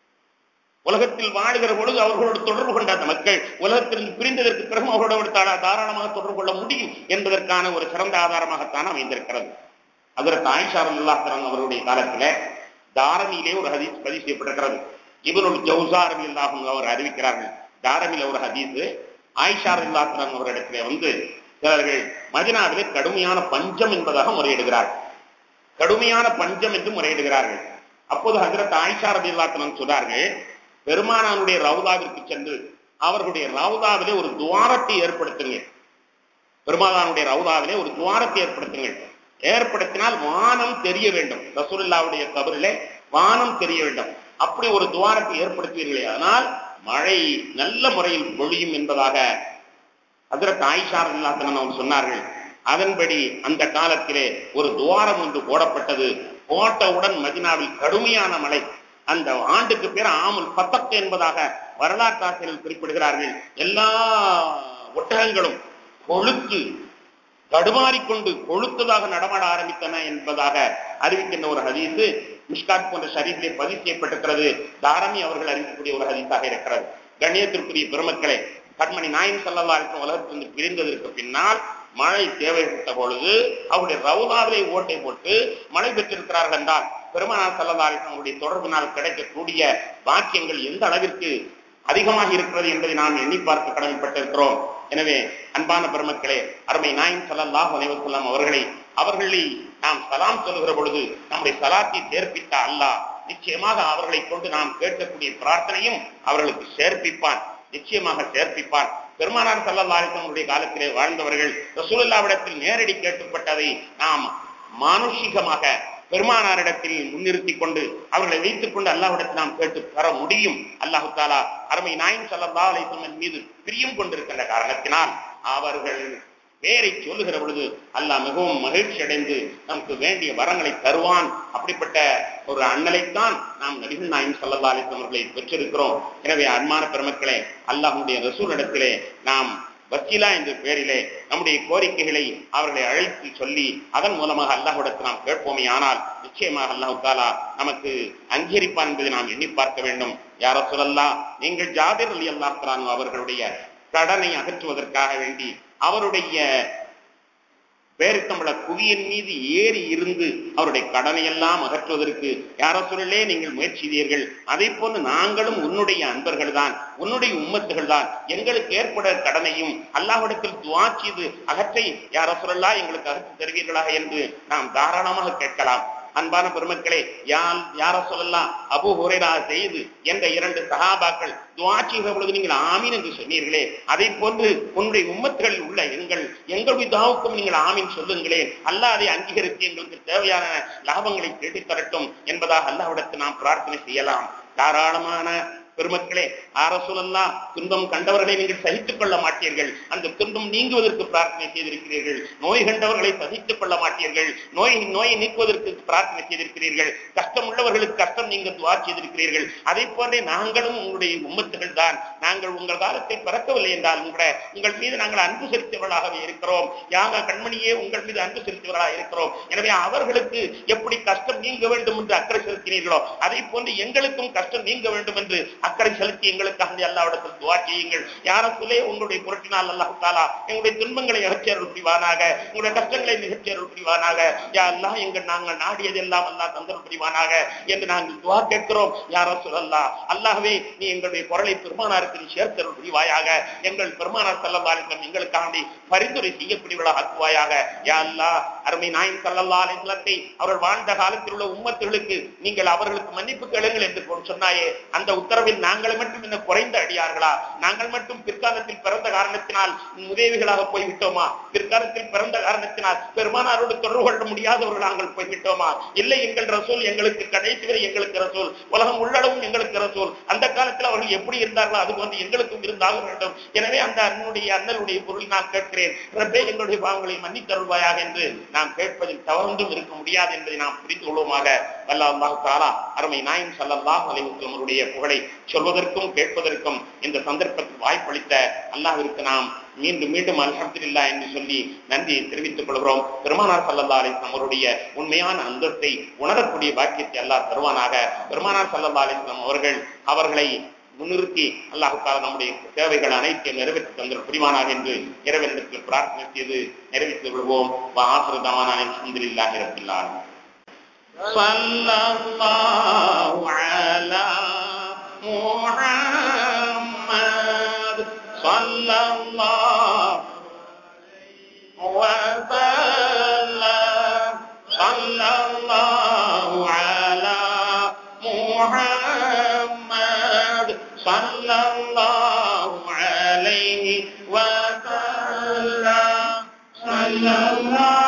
உலகத்தில் வாழுகிற பொழுது அவர்களோடு தொடர்பு கொண்ட அந்த மக்கள் உலகத்திலிருந்து பிரிந்ததற்கு பிறகும் அவர்களோடு தாராளமாக தொடர்பு கொள்ள முடியும் என்பதற்கான ஒரு சிறந்த ஆதாரமாகத்தான் அமைந்திருக்கிறது. ஹஜ்ரத் ஆயிஷா ரலியல்லாஹு அன்ஹா அவருடைய காலத்தில் தாரமியிலே ஒரு ஹதீஸ் பதிவு செய்யப்பட்டிருக்கிறது. இப்னுல் ஜௌஸா ரலியல்லாஹு அன்ஹு அவர் அறிவிக்கிறார்கள், தாரமில ஒரு ஹதீஸ், ஆயிஷா ரலியல்லாஹு அன்ஹா அவரிடத்திலே வந்து சிலர்கள் மதீனாவிலே கடுமையான பஞ்சம் என்பதாக முறையிடுகிறார்கள். கடுமையான பஞ்சம் என்று முறையிடுகிறார்கள். அப்போது ஹஜ்ரத் ஆயிஷா ரலியல்லாஹு அன்ஹா சொன்னார்கள், பெருமானாருடைய ரவுதாவிற்கு சென்று அவர்களுடைய ரவுதாவிலே ஒரு துவாரத்தை ஏற்படுத்துங்கள். பெருமானாருடைய ரவுதாவிலே ஒரு துவாரத்தை ஏற்படுத்துங்கள். ஏற்படுத்தினால் வானம் தெரிய வேண்டும். ரசூலுல்லாஹ்வுடைய கபரிலே வானம் தெரிய வேண்டும். அப்படி ஒரு துவாரத்தை ஏற்படுத்துவீர்களே ஆனால் மழை நல்ல முறையில் பொழியும் என்பதாக ஹஜ்ரத் ஆயிஷா ரலியல்லாஹு அன்ஹா அவர்கள் சொன்னார்கள். அதன்படி அந்த காலத்திலே ஒரு துவாரம் ஒன்று போடப்பட்டது. போட்டவுடன் மதீனாவில் கடுமையான மழை. அந்த ஆண்டுக்கு பேர் ஆமுல் ஃபதக் என்பதாக வரலாற்று ஆசிரியர்கள் குறிப்பிடுகிறார்கள். எல்லா ஒட்டகங்களும் கொழுத்து தடுமாறிக்கொண்டு கொழுத்ததாக நடமாட ஆரம்பித்தன என்பதாக அறிவிக்கின்ற ஒரு ஹதீஸ் மிஷ்காத் போன்ற ஷரீஃபிலே பதிவு செய்யப்பட்டிருக்கிறது. தாரமி அவர்கள் அறிவிக்கக்கூடிய ஒரு ஹதீஸாக இருக்கிறது. கண்ணியத்திற்குரிய பெருமக்களே, கண்மணி நாயகம் ஸல்லல்லாஹு அலைஹி வஸல்லம் உலகத்திலிருந்து பிரிந்ததற்கு பின்னால் மழை தேவைப்பட்ட பொழுது அவருடைய ரவுதாவிலே ஓட்டை போட்டு மழை பெற்றிருக்கிறார்கள் என்றால் பெருமானார் ஸல்லல்லாஹு அலைஹி வஸல்லம் அவருடைய தொடர்பினால் கிடைக்கக்கூடிய பாக்கியங்கள் எந்த அளவிற்கு அதிகமாக இருக்கிறது என்பதை நாம் எண்ணி பார்க்க கடமைப்பட்டிருக்கிறோம். எனவே அன்பான பெருமக்களே, அருமை நாயகம் ஸல்லல்லாஹு அலைஹி வஸல்லம் அவர்களை அவர்களை நாம் சலாம் சொல்லுகிற பொழுது நம்முடைய சலாத்தை சேர்ப்பித்த அல்லாஹ் நிச்சயமாக அவர்களை கொண்டு நாம் கேட்கக்கூடிய பிரார்த்தனையும் அவர்களுக்கு சேர்ப்பிப்பான், நிச்சயமாக சேர்ப்பிப்பான். பெருமானார் ஸல்லல்லாஹு அலைஹி வஸல்லம் காலத்திலே வாழ்ந்தவர்கள் ரசூலுல்லாஹ்விடத்தில் நேரடி கேட்கப்பட்டதை நாம் மானுஷிகமாக பெருமானாரிடத்தில் முன்னிறுத்தி கொண்டு அவர்களை வைத்துக் கொண்டு அல்லாஹ்விடத்தில் நாம் கேட்டு பெற முடியும். அல்லாஹு தஆலா அருமை நாயகம் ஸல்லல்லாஹு அலைஹி வஸல்லம் மீது பிரியம் கொண்டிருக்கின்ற காரணத்தினால் அவர்கள் பேரை சொல்லுகிற பொழுது அல்லாஹ் மிகவும் மகிழ்ச்சி அடைந்து நமக்கு வேண்டிய வரங்களை தருவான். அப்படிப்பட்ட ஒரு அண்ணலைத்தான் நாம் நபிகள் நாயகம் ஸல்லல்லாஹு அலைஹி வஸல்லம் அவர்களை பெற்றிருக்கிறோம். எனவே அன்பான பெருமக்களே, அல்லாஹ்வுடைய ரசூலிடத்திலே நாம் வக்கீலா என்ற பெயரிலே நம்முடைய கோரிக்கைகளை அவர்களை அழைத்து சொல்லி அதன் மூலமாக அல்லாஹ்விடத்தில் நாம் கேட்போமே ஆனால் நிச்சயமாக அல்லாஹ் தஆலா நமக்கு அங்கீகரிப்பான் என்பதை நாம் எண்ணி பார்க்க வேண்டும். யா ரசூலல்லாஹ், நீங்கள் ஜாபிர் ரலியல்லாஹு அன்ஹு அவர்களுடைய கடனை அகற்றுவதற்காக வேண்டி அவருடைய பேரித்தம்பள குவியின் மீது ஏறி இருந்து அவருடைய கடனை எல்லாம் அகற்றுவதற்கு யா ரசூலே நீங்கள் முயற்சித்தீர்கள். அதை போன்று நாங்களும் உன்னுடைய அன்பர்கள் தான், உன்னுடைய உம்மத்துகள் தான். எங்களுக்கு ஏற்பட கடனையும் அல்லாஹ்விடத்தில் துஆ செய்து அகற்றை யா ரசூலல்லாஹ் எங்களுக்கு அகற்றி தருவீர்களாக என்று நாம் தாராளமாக கேட்கலாம். அன்பான பெருமக்களே, யார் யார சொல்லலாம் அபூ ஹுரைரா செய்து என்ற இரண்டு சஹாபாக்கள் துஆ செய்கிற பொழுது நீங்கள் ஆமீன் என்று சொன்னீர்களே, அதை போன்று உன்னுடைய உம்மத்துகளில் உள்ள எங்கள் எங்களுடைய துஆவுக்கும் நீங்கள் ஆமீன் சொல்லுங்களேன். அல்லாஹ் அதை அங்கீகரித்து எங்களுக்கு தேவையான லாபங்களை தேடித் தரட்டும் என்பதாக அல்லாஹ்விடத்தில் நாம் பிரார்த்தனை செய்யலாம். தாராளமான பெருமக்களே, ரசூலல்லாஹ் துன்பம் கண்டவர்களை நீங்கள் சகித்துக் கொள்ள மாட்டீர்கள், அந்த துன்பம் நீங்குவதற்கு பிரார்த்தனை செய்திருக்கிறீர்கள். நோய் கண்டவர்களை சகித்துக் கொள்ள மாட்டீர்கள், நோய் நோயை நீக்குவதற்கு பிரார்த்தனை செய்திருக்கிறீர்கள். கஷ்டம் உள்ளவர்களுக்கு கஷ்டம் நீங்க துஆ செய்திருக்கிறீர்கள். அதை போன்றே நாங்களும் உங்களுடைய உம்மத்துகள் தான். நாங்கள் உங்கள் காலத்தை பிறக்கவில்லை என்றால் கூட உங்கள் மீது நாங்கள் அன்பு செலுத்தியவர்களாகவே இருக்கிறோம். யாக கண்மணியே உங்கள் மீது அன்பு செலுத்தியவர்களாக இருக்கிறோம். எனவே அவர்களுக்கு எப்படி கஷ்டம் நீங்க வேண்டும் என்று அக்கறை செலுத்தினீர்களோ அதை போன்று எங்களுக்கும் கஷ்டம் நீங்க வேண்டும் என்று அக்கறை செலுத்தி எங்களுக்காக அல்லாஹ்விடத்தில் துஆ செய்யுங்கள். யா ரசூலே, உங்களுடைய பொருட்டினால் அல்லாஹ் தஆலா எங்களுடைய துன்பங்களை அகற்றி அருள் புரிவானாக, உங்களுடைய கஷ்டங்களை நிகழ்ச்சி அருள் புரிவானாக. யா அல்லாஹ், எங்கள் நாங்கள் நாடியதெல்லாம் அல்லாஹ் தந்தருள் புரிவானாக என்று நாங்கள் துஆ கேட்கிறோம். யா ரசூலல்லாஹ், அல்லாஹ்வே நீ எங்களுடைய குரலை பெருமானாருக்கு நீ சேர்த்தருள் புரிவாயாக. எங்கள் பெருமானார் ஸல்லல்லாஹு அலைஹி வஸல்லம் எங்களுக்காக பரிந்துரை செய்யக்கூடியவர்களாக ஆக்குவாயாக. யா அல்லாஹ், அருமை நாயகம் ஸல்லல்லாஹு அலைஹி வஸல்லம் அவர்கள் வாழ்ந்த காலத்தில் உள்ள உம்மத்துகளுக்கு நீங்கள் அவர்களுக்கு மன்னிப்பு கேளுங்கள் என்று சொன்னாயே, அந்த உத்தரவில் நாங்கள் மட்டும் என்ன குறைந்த அடியார்களா? நாங்கள் மட்டும் பிற்காலத்தில் பிறந்த காரணத்தினால் உதவிகளாக போய்விட்டோமா? பிற்காலத்தில் பிறந்த காரணத்தினால் பெருமானாரோடு தொடர்பு கொள்ள முடியாதவர்கள் நாங்கள் போய்விட்டோமா? இல்லை, எங்கள் ரசூல் எங்களுக்கு கடைசி வரை எங்களுக்கு ரசூல், உலகம் உள்ளளவும் எங்களுக்கு ரசூல். அந்த காலத்தில் அவர்கள் எப்படி இருந்தார்களோ அது போன்று எங்களுக்கும் இருந்தாக வேண்டும். எனவே அந்த அண்ணனுடைய அண்ணனுடைய பொருள் நான் கேட்கிறேன், ரப்பே எங்களுடைய பாவங்களை மன்னித்தருள்வாயாக என்று நாம் கேட்பதில் தவறொன்றும் இருக்க முடியாது என்பதை நாம் புரிந்து கொள்வோமாக. வல்ல அல்லாஹ் தஆலா அருமை நாயகம் ஸல்லல்லாஹு அலைஹி வஸல்லம் அவருடைய புகழை சொல்வதற்கும் கேட்பதற்கும் இந்த சந்தர்ப்பத்தில் வாய்ப்பளித்த அல்லாஹ்விற்கு நாம் மீண்டும் மீண்டும் அல்ஹம்துலில்லாஹ் என்று சொல்லி நன்றியை தெரிவித்துக் கொள்கிறோம். பெருமானார் ஸல்லல்லாஹு அலைஹி வஸல்லம் அவருடைய உண்மையான அந்தஸ்தை உணரக்கூடிய பாக்கியத்தை அல்லாஹ் தருவானாக. பெருமானார் ஸல்லல்லாஹு அலைஹி வஸல்லம் அவர்கள் அவர்களை முன்னிறுத்தி அல்லாஹ் தஆலா நம்முடைய தேவைகள் அனைத்தையும் நிறைவேற்றி தந்தல் புரிவானாக என்று இறைவனிடத்தில் பிரார்த்தனை செய்து நிறைவேற்றிக் கொள்வோம். வ ஆகிரு தவானா அல்ஹம்துலில்லாஹி ரப்பில் ஆலமீன். ஸல்லல்லாஹு அலா முஹம்மத் ஸல்லல்லாஹு வ ஸல்லம் ஸல்லல்லாஹு அலா முஹம்மத் ஸல்லல்லாஹு அலைஹி வ ஸல்லம் ஸல்லல்லாஹு